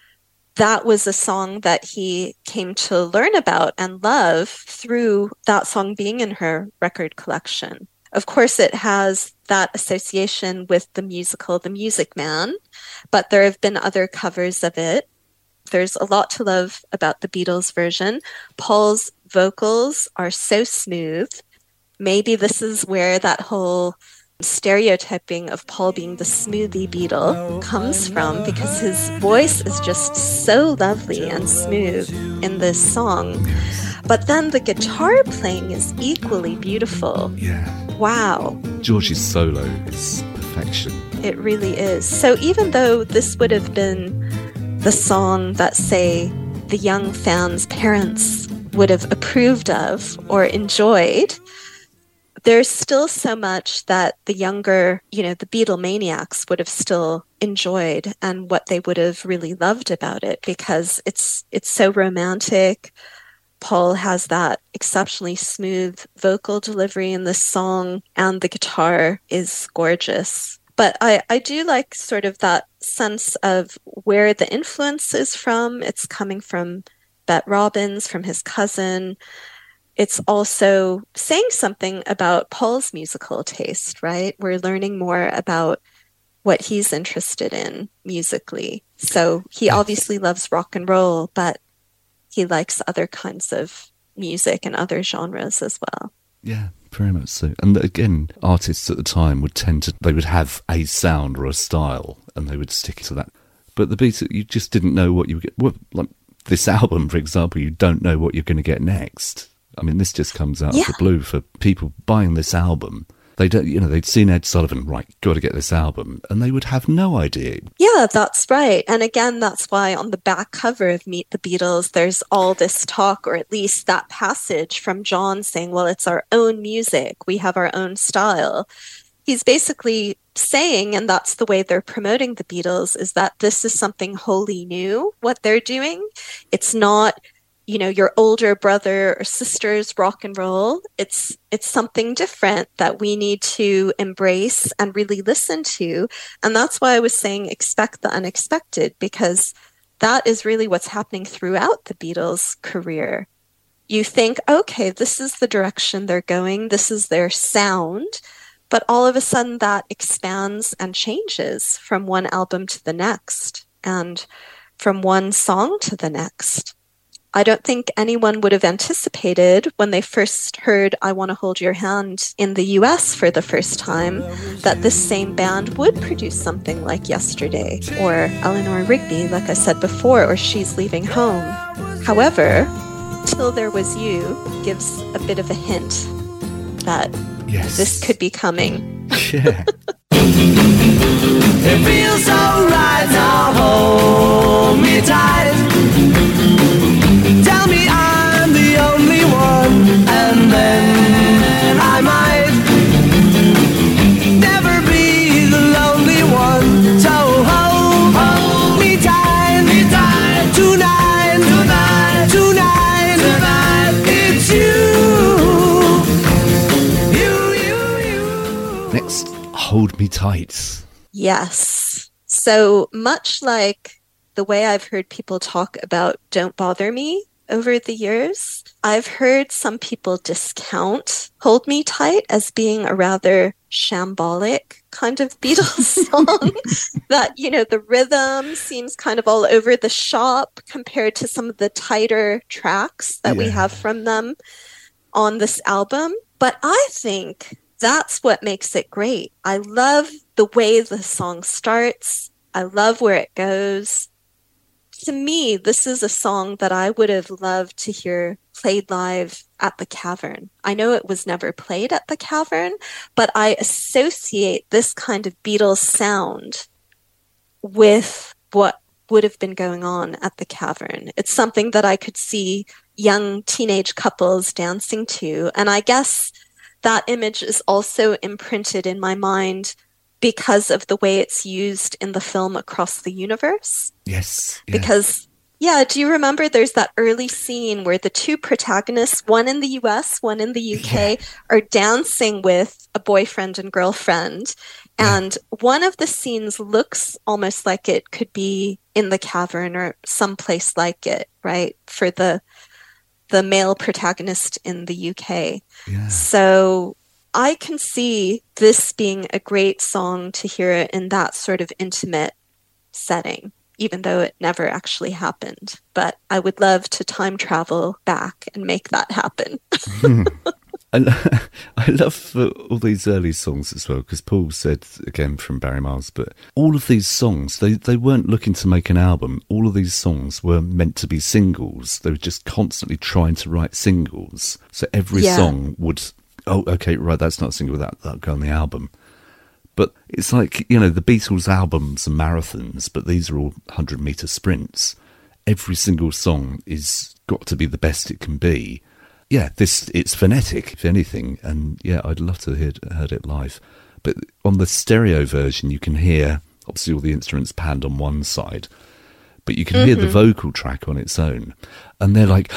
Speaker 2: that was a song that he came to learn about and love through that song being in her record collection. Of course, it has that association with the musical The Music Man, but there have been other covers of it. There's a lot to love about the Beatles version. Paul's vocals are so smooth. Maybe this is where that whole stereotyping of Paul being the smoothie Beatle comes from, because his voice is just so lovely and smooth in this song. But then the guitar playing is equally beautiful.
Speaker 1: Yeah.
Speaker 2: Wow.
Speaker 1: George's solo is perfection.
Speaker 2: It really is. So even though this would have been the song that, say, the young fans' parents would have approved of or enjoyed, there's still so much that the younger, the Beatlemaniacs would have still enjoyed and what they would have really loved about it, because it's so romantic. Paul has that exceptionally smooth vocal delivery in this song, and the guitar is gorgeous. But I do like sort of that sense of where the influence is from. It's coming from Bet Robbins, from his cousin. It's also saying something about Paul's musical taste, right? We're learning more about what he's interested in musically. So he obviously loves rock and roll, but he likes other kinds of music and other genres as well.
Speaker 1: Yeah, very much so. And again, artists at the time would they would have a sound or a style, and they would stick to that. But the Beatles, you just didn't know what you would get. Like this album, for example, you don't know what you're going to get next. I mean, this just comes out of the blue for people buying this album. They don't, they'd seen Ed Sullivan, right, got to get this album, and they would have no idea.
Speaker 2: Yeah, that's right. And again, that's why on the back cover of Meet the Beatles, there's all this talk, or at least that passage from John saying, well, it's our own music. We have our own style. He's basically saying, and that's the way they're promoting the Beatles, is that this is something wholly new, what they're doing. It's not your older brother or sister's rock and roll. It's something different that we need to embrace and really listen to. And that's why I was saying expect the unexpected, because that is really what's happening throughout the Beatles' career. You think, okay, this is the direction they're going. This is their sound. But all of a sudden that expands and changes from one album to the next and from one song to the next. I don't think anyone would have anticipated when they first heard I Want to Hold Your Hand in the US for the first time that this same band would produce something like Yesterday or Eleanor Rigby, like I said before, or She's Leaving Home. However, Till There Was You gives a bit of a hint that this could be coming.
Speaker 1: Yeah.
Speaker 6: It feels so right now, hold me tight. Tell me I'm the only one, and then I might never be the lonely one. So hold me tight, tonight, it's you.
Speaker 1: Me Tight.
Speaker 2: Yes. So much like the way I've heard people talk about Don't Bother Me over the years, I've heard some people discount Hold Me Tight as being a rather shambolic kind of Beatles song that, you know, the rhythm seems kind of all over the shop compared to some of the tighter tracks that we have from them on this album. But I think that's what makes it great. I love the way the song starts. I love where it goes. To me, this is a song that I would have loved to hear played live at the Cavern. I know it was never played at the Cavern, but I associate this kind of Beatles sound with what would have been going on at the Cavern. It's something that I could see young teenage couples dancing to. And I guess that image is also imprinted in my mind because of the way it's used in the film Across the Universe.
Speaker 1: Yes. Yeah.
Speaker 2: Because, yeah, do you remember there's that early scene where the two protagonists, one in the US, one in the UK, are dancing with a boyfriend and girlfriend. And one of the scenes looks almost like it could be in the Cavern or someplace like it, right? For the male protagonist in the UK.
Speaker 1: Yeah.
Speaker 2: So I can see this being a great song to hear it in that sort of intimate setting, even though it never actually happened. But I would love to time travel back and make that happen.
Speaker 1: I love all these early songs as well, because Paul said, again from Barry Miles, but all of these songs, they weren't looking to make an album. All of these songs were meant to be singles. They were just constantly trying to write singles. So every song would, oh, okay, right, that's not a single, that'll go on the album. But it's like, you know, the Beatles albums are marathons, but these are all 100-metre sprints. Every single song is got to be the best it can be. Yeah, it's phonetic, if anything, and yeah, I'd love to have heard it live. But on the stereo version, you can hear, obviously all the instruments panned on one side, but you can hear the vocal track on its own. And they're like,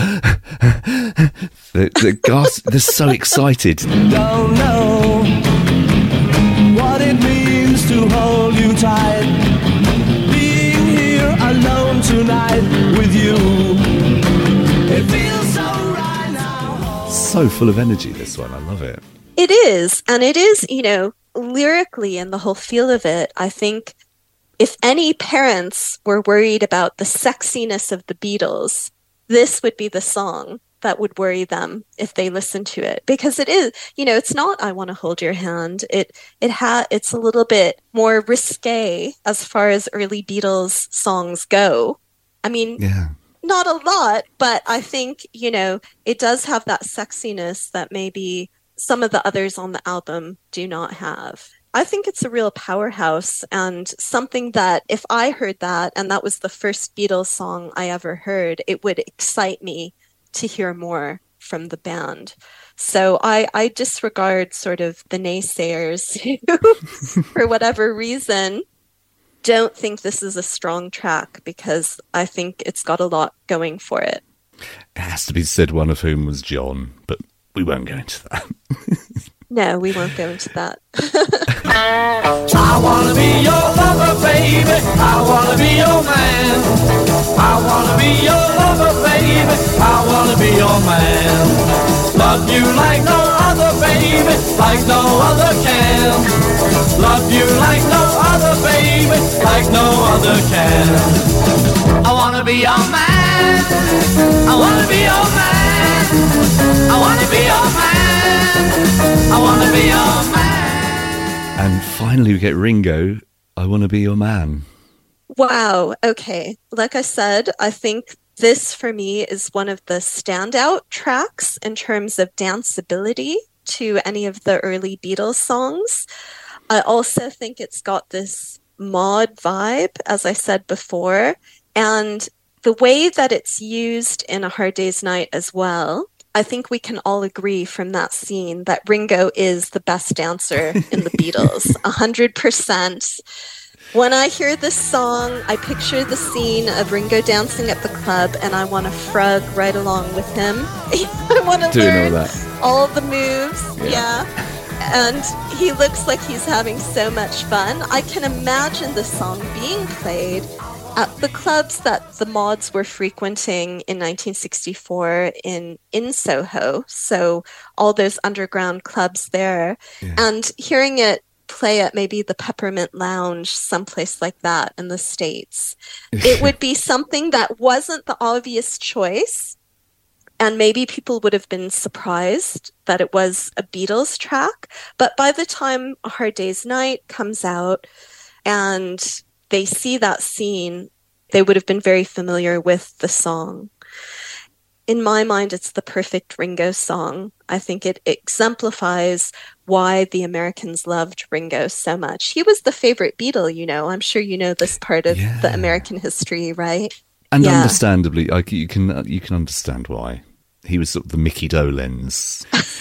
Speaker 1: they're so excited.
Speaker 6: Don't know what it means to hold you tight, being here alone tonight with you. It feels so right now.
Speaker 1: So full of energy, this one. I love it.
Speaker 2: It is. And it is, you know, lyrically and the whole feel of it, I think if any parents were worried about the sexiness of the Beatles, this would be the song that would worry them if they listened to it. Because it is, you know, it's not I Want to Hold Your Hand. It's a little bit more risque as far as early Beatles songs go. I mean, not a lot, but I think, you know, it does have that sexiness that maybe some of the others on the album do not have. I think it's a real powerhouse and something that if I heard that and that was the first Beatles song I ever heard, it would excite me to hear more from the band. So I disregard sort of the naysayers who, for whatever reason, don't think this is a strong track because I think it's got a lot going for it.
Speaker 1: It has to be said, one of whom was John, but we won't go into that.
Speaker 2: No, we won't go into that.
Speaker 6: I wanna be your lover, baby. I wanna be your man. I wanna be your lover, baby. I wanna be your man. Love you like no other, baby, like no other can. Love you like no other, baby, like no other can. I wanna be your man. I wanna be your man. I wanna be your man. I wanna be your man.
Speaker 1: And finally we get Ringo, I Want to Be Your Man.
Speaker 2: Wow. Okay. Like I said, I think this for me is one of the standout tracks in terms of danceability to any of the early Beatles songs. I also think it's got this mod vibe, as I said before, and the way that it's used in A Hard Day's Night as well. I think we can all agree from that scene that Ringo is the best dancer in the Beatles, 100%. When I hear this song, I picture the scene of Ringo dancing at the club and I want to frug right along with him. I want to learn all the moves. Yeah. And he looks like he's having so much fun. I can imagine the song being played at the clubs that the Mods were frequenting in 1964 in Soho. So all those underground clubs there. Yeah. And hearing it play at maybe the Peppermint Lounge, someplace like that in the States. It would be something that wasn't the obvious choice. And maybe people would have been surprised that it was a Beatles track. But by the time A Hard Day's Night comes out and they see that scene, they would have been very familiar with the song. In my mind, it's the perfect Ringo song. I think it exemplifies why the Americans loved Ringo so much. He was the favorite Beatle, you know. I'm sure you know this part of the American history, right?
Speaker 1: And understandably, you can understand why. He was sort of the Mickey Dolenz.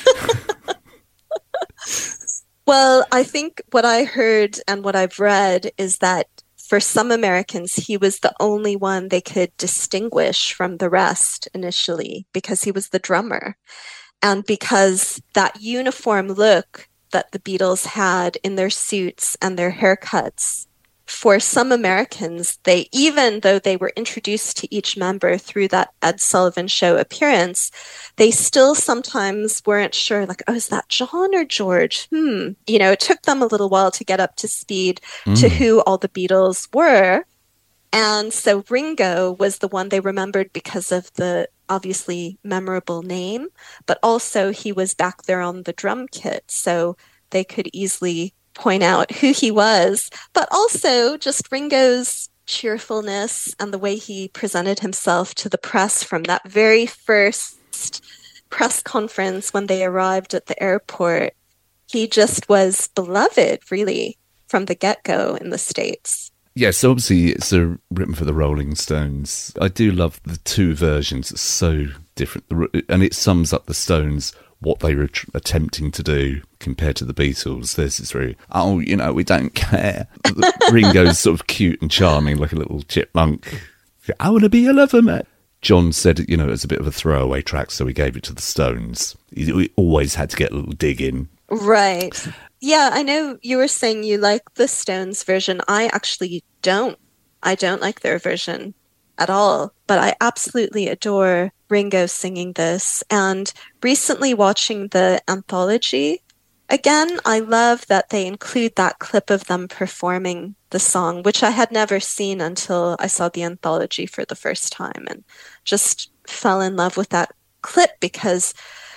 Speaker 2: Well, I think what I heard and what I've read is that for some Americans, he was the only one they could distinguish from the rest initially because he was the drummer. And because that uniform look that the Beatles had in their suits and their haircuts, for some Americans, they, even though they were introduced to each member through that Ed Sullivan Show appearance, they still sometimes weren't sure, like, oh, is that John or George? You know, it took them a little while to get up to speed to who all the Beatles were. And so Ringo was the one they remembered because of the obviously memorable name, but also he was back there on the drum kit, so they could easily point out who he was, but also just Ringo's cheerfulness and the way he presented himself to the press from that very first press conference when they arrived at the airport. He just was beloved, really, from the get-go in the States.
Speaker 1: Yes, obviously it's written for the Rolling Stones. I do love the two versions. It's so different. And it sums up the Stones, what they were attempting to do compared to the Beatles. There's this very, we don't care. Ringo's sort of cute and charming, like a little chipmunk. I want to be a lover, man. John said, it was a bit of a throwaway track, so he gave it to the Stones. He always had to get a little dig in.
Speaker 2: Right. Yeah, I know you were saying you like the Stones version. I actually don't. I don't like their version at all, but I absolutely adore Ringo singing this. And recently watching the anthology, again, I love that they include that clip of them performing the song, which I had never seen until I saw the anthology for the first time, and just fell in love with that clip because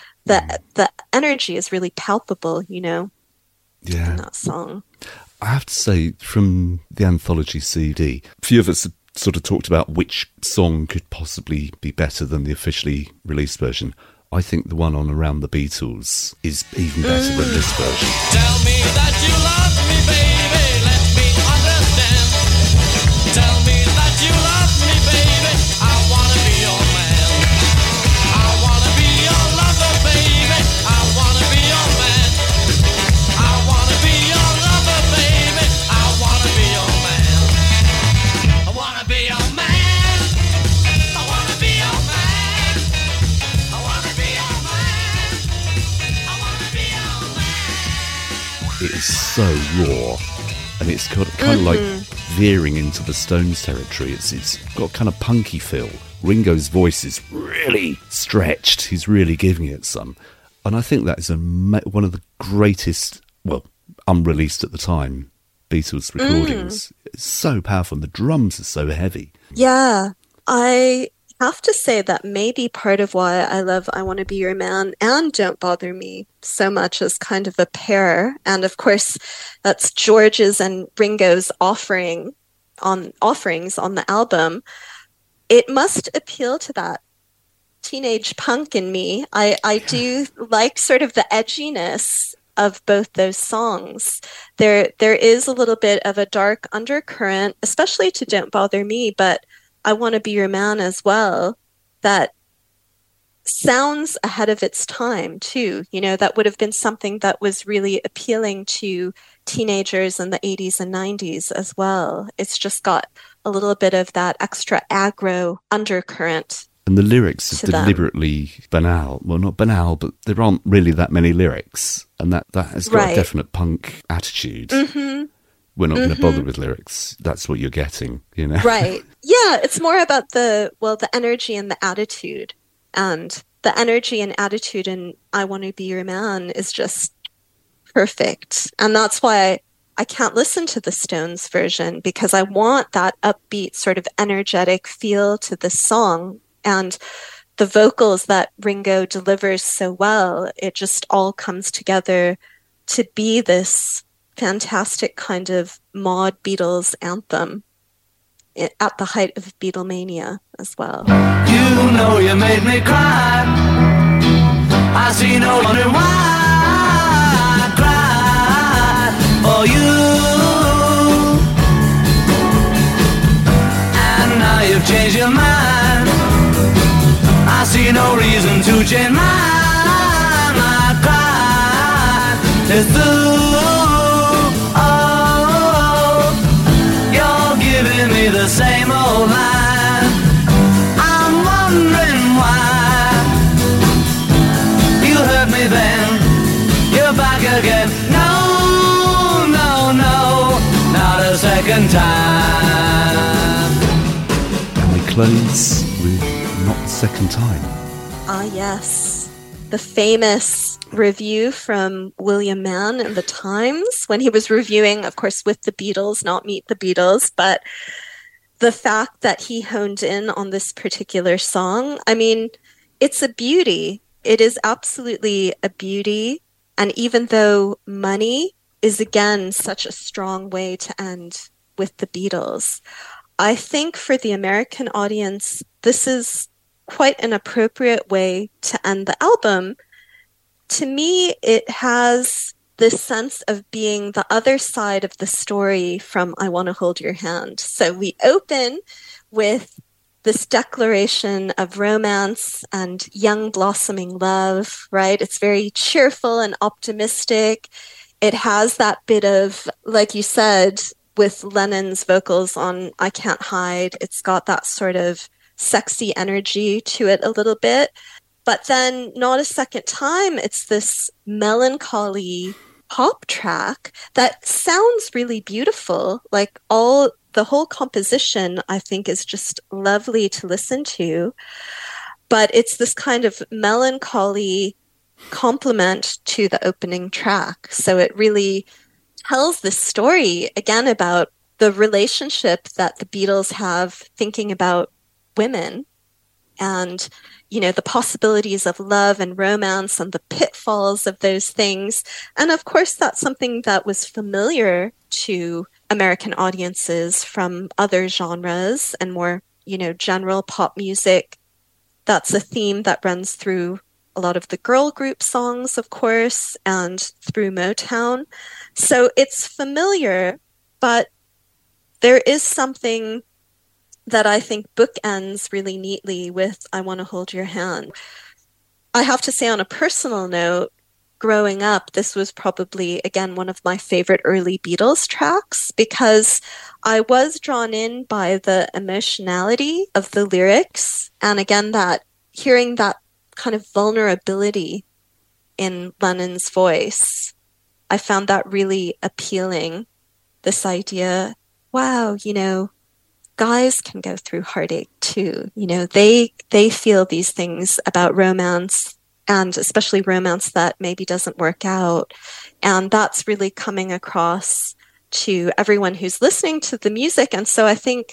Speaker 2: the energy is really palpable, in that song.
Speaker 1: I have to say, from the anthology CD, a few of us have sort of talked about which song could possibly be better than the officially released version. I think the one on Around the Beatles is even better than this version.
Speaker 6: Tell me that you love me, baby, let me understand. Tell me that you love me, baby, I wanna be your man. I wanna be your lover, baby, I wanna be your man. I wanna be your lover, baby, I wanna be your man. I wanna be your man. I wanna be your man. I wanna be your man. I wanna be your man.
Speaker 1: It is so raw, and it's got kind of like veering into the Stones territory. It's got a kind of punky feel. Ringo's voice is really stretched. He's really giving it some. And I think that is one of the greatest, unreleased at the time, Beatles recordings. It's so powerful, and the drums are so heavy.
Speaker 2: Yeah, I have to say that maybe part of why I love I Want to Be Your Man and Don't Bother Me so much as kind of a pair. And of course, that's George's and Ringo's offerings on the album. It must appeal to that teenage punk in me. I do like sort of the edginess of both those songs. There is a little bit of a dark undercurrent, especially to Don't Bother Me, but I Want to Be Your Man as well, that sounds ahead of its time too. That would have been something that was really appealing to teenagers in the 80s and 90s as well. It's just got a little bit of that extra aggro undercurrent.
Speaker 1: And the lyrics
Speaker 2: to
Speaker 1: are
Speaker 2: them.
Speaker 1: deliberately banal. Well, not banal, but there aren't really that many lyrics. And that has got
Speaker 2: Right.
Speaker 1: a definite punk attitude.
Speaker 2: Mm-hmm.
Speaker 1: We're not going to bother with lyrics. That's what you're getting, you know?
Speaker 2: Right. Yeah, it's more about the energy and the attitude. And the energy and attitude in I Want to Be Your Man is just perfect. And that's why I can't listen to the Stones version, because I want that upbeat sort of energetic feel to the song. And the vocals that Ringo delivers so well, it just all comes together to be this fantastic kind of mod Beatles anthem at the height of Beatlemania as well.
Speaker 6: You know you made me cry. I see no wonder why I cried for you. And now you've changed your mind. I see no reason to change mine. I cried. It's through. Oh, you're giving me the same old line. I'm wondering why you hurt me then. You're back again. No, no, no, not a second time.
Speaker 1: And we close with Not the Second Time.
Speaker 2: Ah, yes. The famous review from William Mann in the Times when he was reviewing, of course, with the Beatles, not Meet the Beatles, but the fact that he honed in on this particular song, I mean, it's a beauty. It is absolutely a beauty. And even though Money is, again, such a strong way to end with the Beatles, I think for the American audience, this is quite an appropriate way to end the album. To me, it has this sense of being the other side of the story from I Want to Hold Your Hand. So we open with this declaration of romance and young blossoming love, right? It's very cheerful and optimistic. It has that bit of, like you said, with Lennon's vocals on I Can't Hide, it's got that sort of sexy energy to it a little bit. But then Not a Second Time, it's this melancholy pop track that sounds really beautiful. Like the whole composition, I think, is just lovely to listen to. But it's this kind of melancholy complement to the opening track. So it really tells this story, again, about the relationship that the Beatles have thinking about women and, you know, the possibilities of love and romance and the pitfalls of those things. And of course, that's something that was familiar to American audiences from other genres and more, you know, general pop music. That's a theme that runs through a lot of the girl group songs, of course, and through Motown. So it's familiar, but there is something that I think bookends really neatly with I Want to Hold Your Hand. I have to say, on a personal note, growing up, this was probably, again, one of my favorite early Beatles tracks because I was drawn in by the emotionality of the lyrics. And again, that hearing that kind of vulnerability in Lennon's voice, I found that really appealing. This idea, wow, you know, guys can go through heartache too. You know, they feel these things about romance, and especially romance that maybe doesn't work out. And that's really coming across to everyone who's listening to the music. And so I think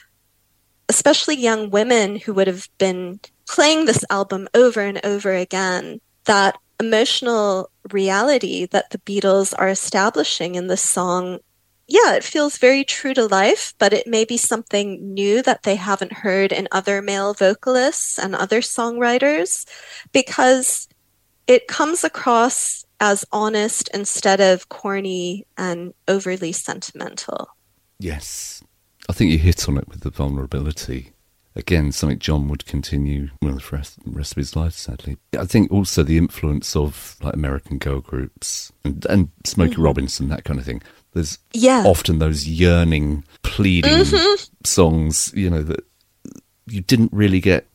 Speaker 2: especially young women who would have been playing this album over and over again, that emotional reality that the Beatles are establishing in this song, yeah, it feels very true to life, but it may be something new that they haven't heard in other male vocalists and other songwriters, because it comes across as honest instead of corny and overly sentimental.
Speaker 1: Yes. I think you hit on it with the vulnerability. Again, something John would continue with the rest of his life, sadly. I think also the influence of like American girl groups and Smokey Robinson, that kind of thing. There's often those yearning, pleading songs, you know, that you didn't really get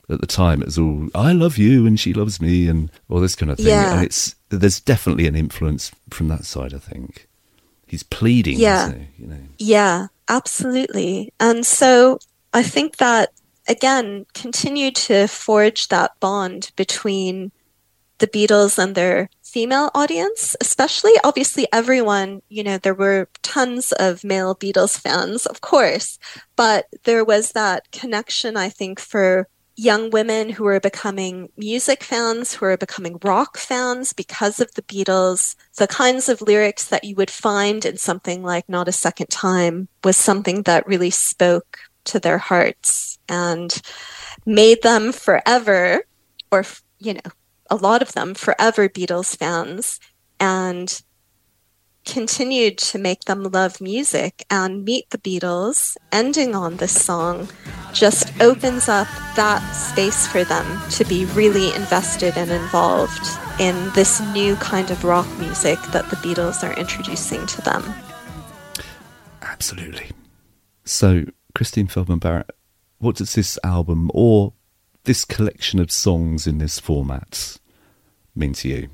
Speaker 1: At the time, it was all, I love you and she loves me and all this kind of thing.
Speaker 2: Yeah.
Speaker 1: And there's definitely an influence from that side, I think. He's pleading,
Speaker 2: Yeah.
Speaker 1: isn't he? You know.
Speaker 2: Yeah, absolutely. And so I think that, again, continued to forge that bond between the Beatles and their female audience, especially, obviously, everyone, there were tons of male Beatles fans, of course, but there was that connection, I think, for young women who were becoming music fans, who were becoming rock fans because of the Beatles. The kinds of lyrics that you would find in something like Not a Second Time was something that really spoke to their hearts and made them forever, or, a lot of them forever Beatles fans, and continued to make them love music. And Meet the Beatles, ending on this song, just opens up that space for them to be really invested and involved in this new kind of rock music that the Beatles are introducing to them.
Speaker 1: Absolutely. So, Christine Feldman Barrett, what does this album or this collection of songs in this format mean to you?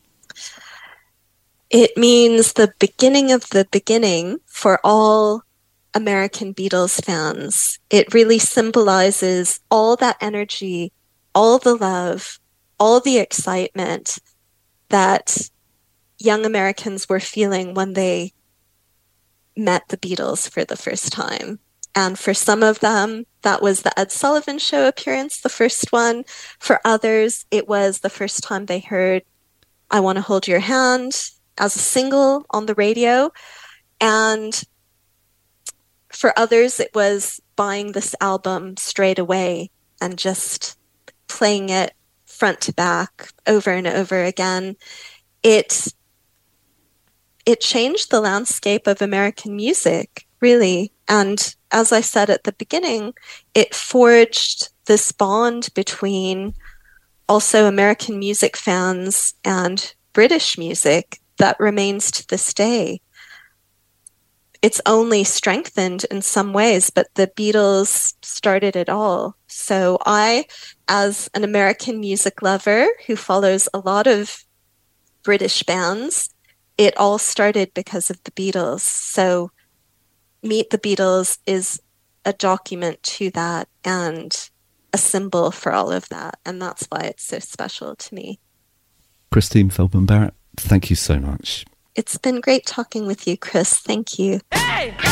Speaker 2: It means the beginning of the beginning for all American Beatles fans. It really symbolizes all that energy, all the love, all the excitement that young Americans were feeling when they met the Beatles for the first time. And for some of them, that was the Ed Sullivan Show appearance, the first one. For others, it was the first time they heard I Want to Hold Your Hand as a single on the radio. And for others, it was buying this album straight away and just playing it front to back over and over again. It changed the landscape of American music, really. And as I said at the beginning, it forged this bond between also American music fans and British music that remains to this day. It's only strengthened in some ways, but the Beatles started it all. So I, as an American music lover who follows a lot of British bands, it all started because of the Beatles. So Meet the Beatles is a document to that and a symbol for all of that. And that's why it's so special to me.
Speaker 1: Christine Feldman Barrett, thank you so much.
Speaker 2: It's been great talking with you, Chris. Thank you.
Speaker 6: Hey!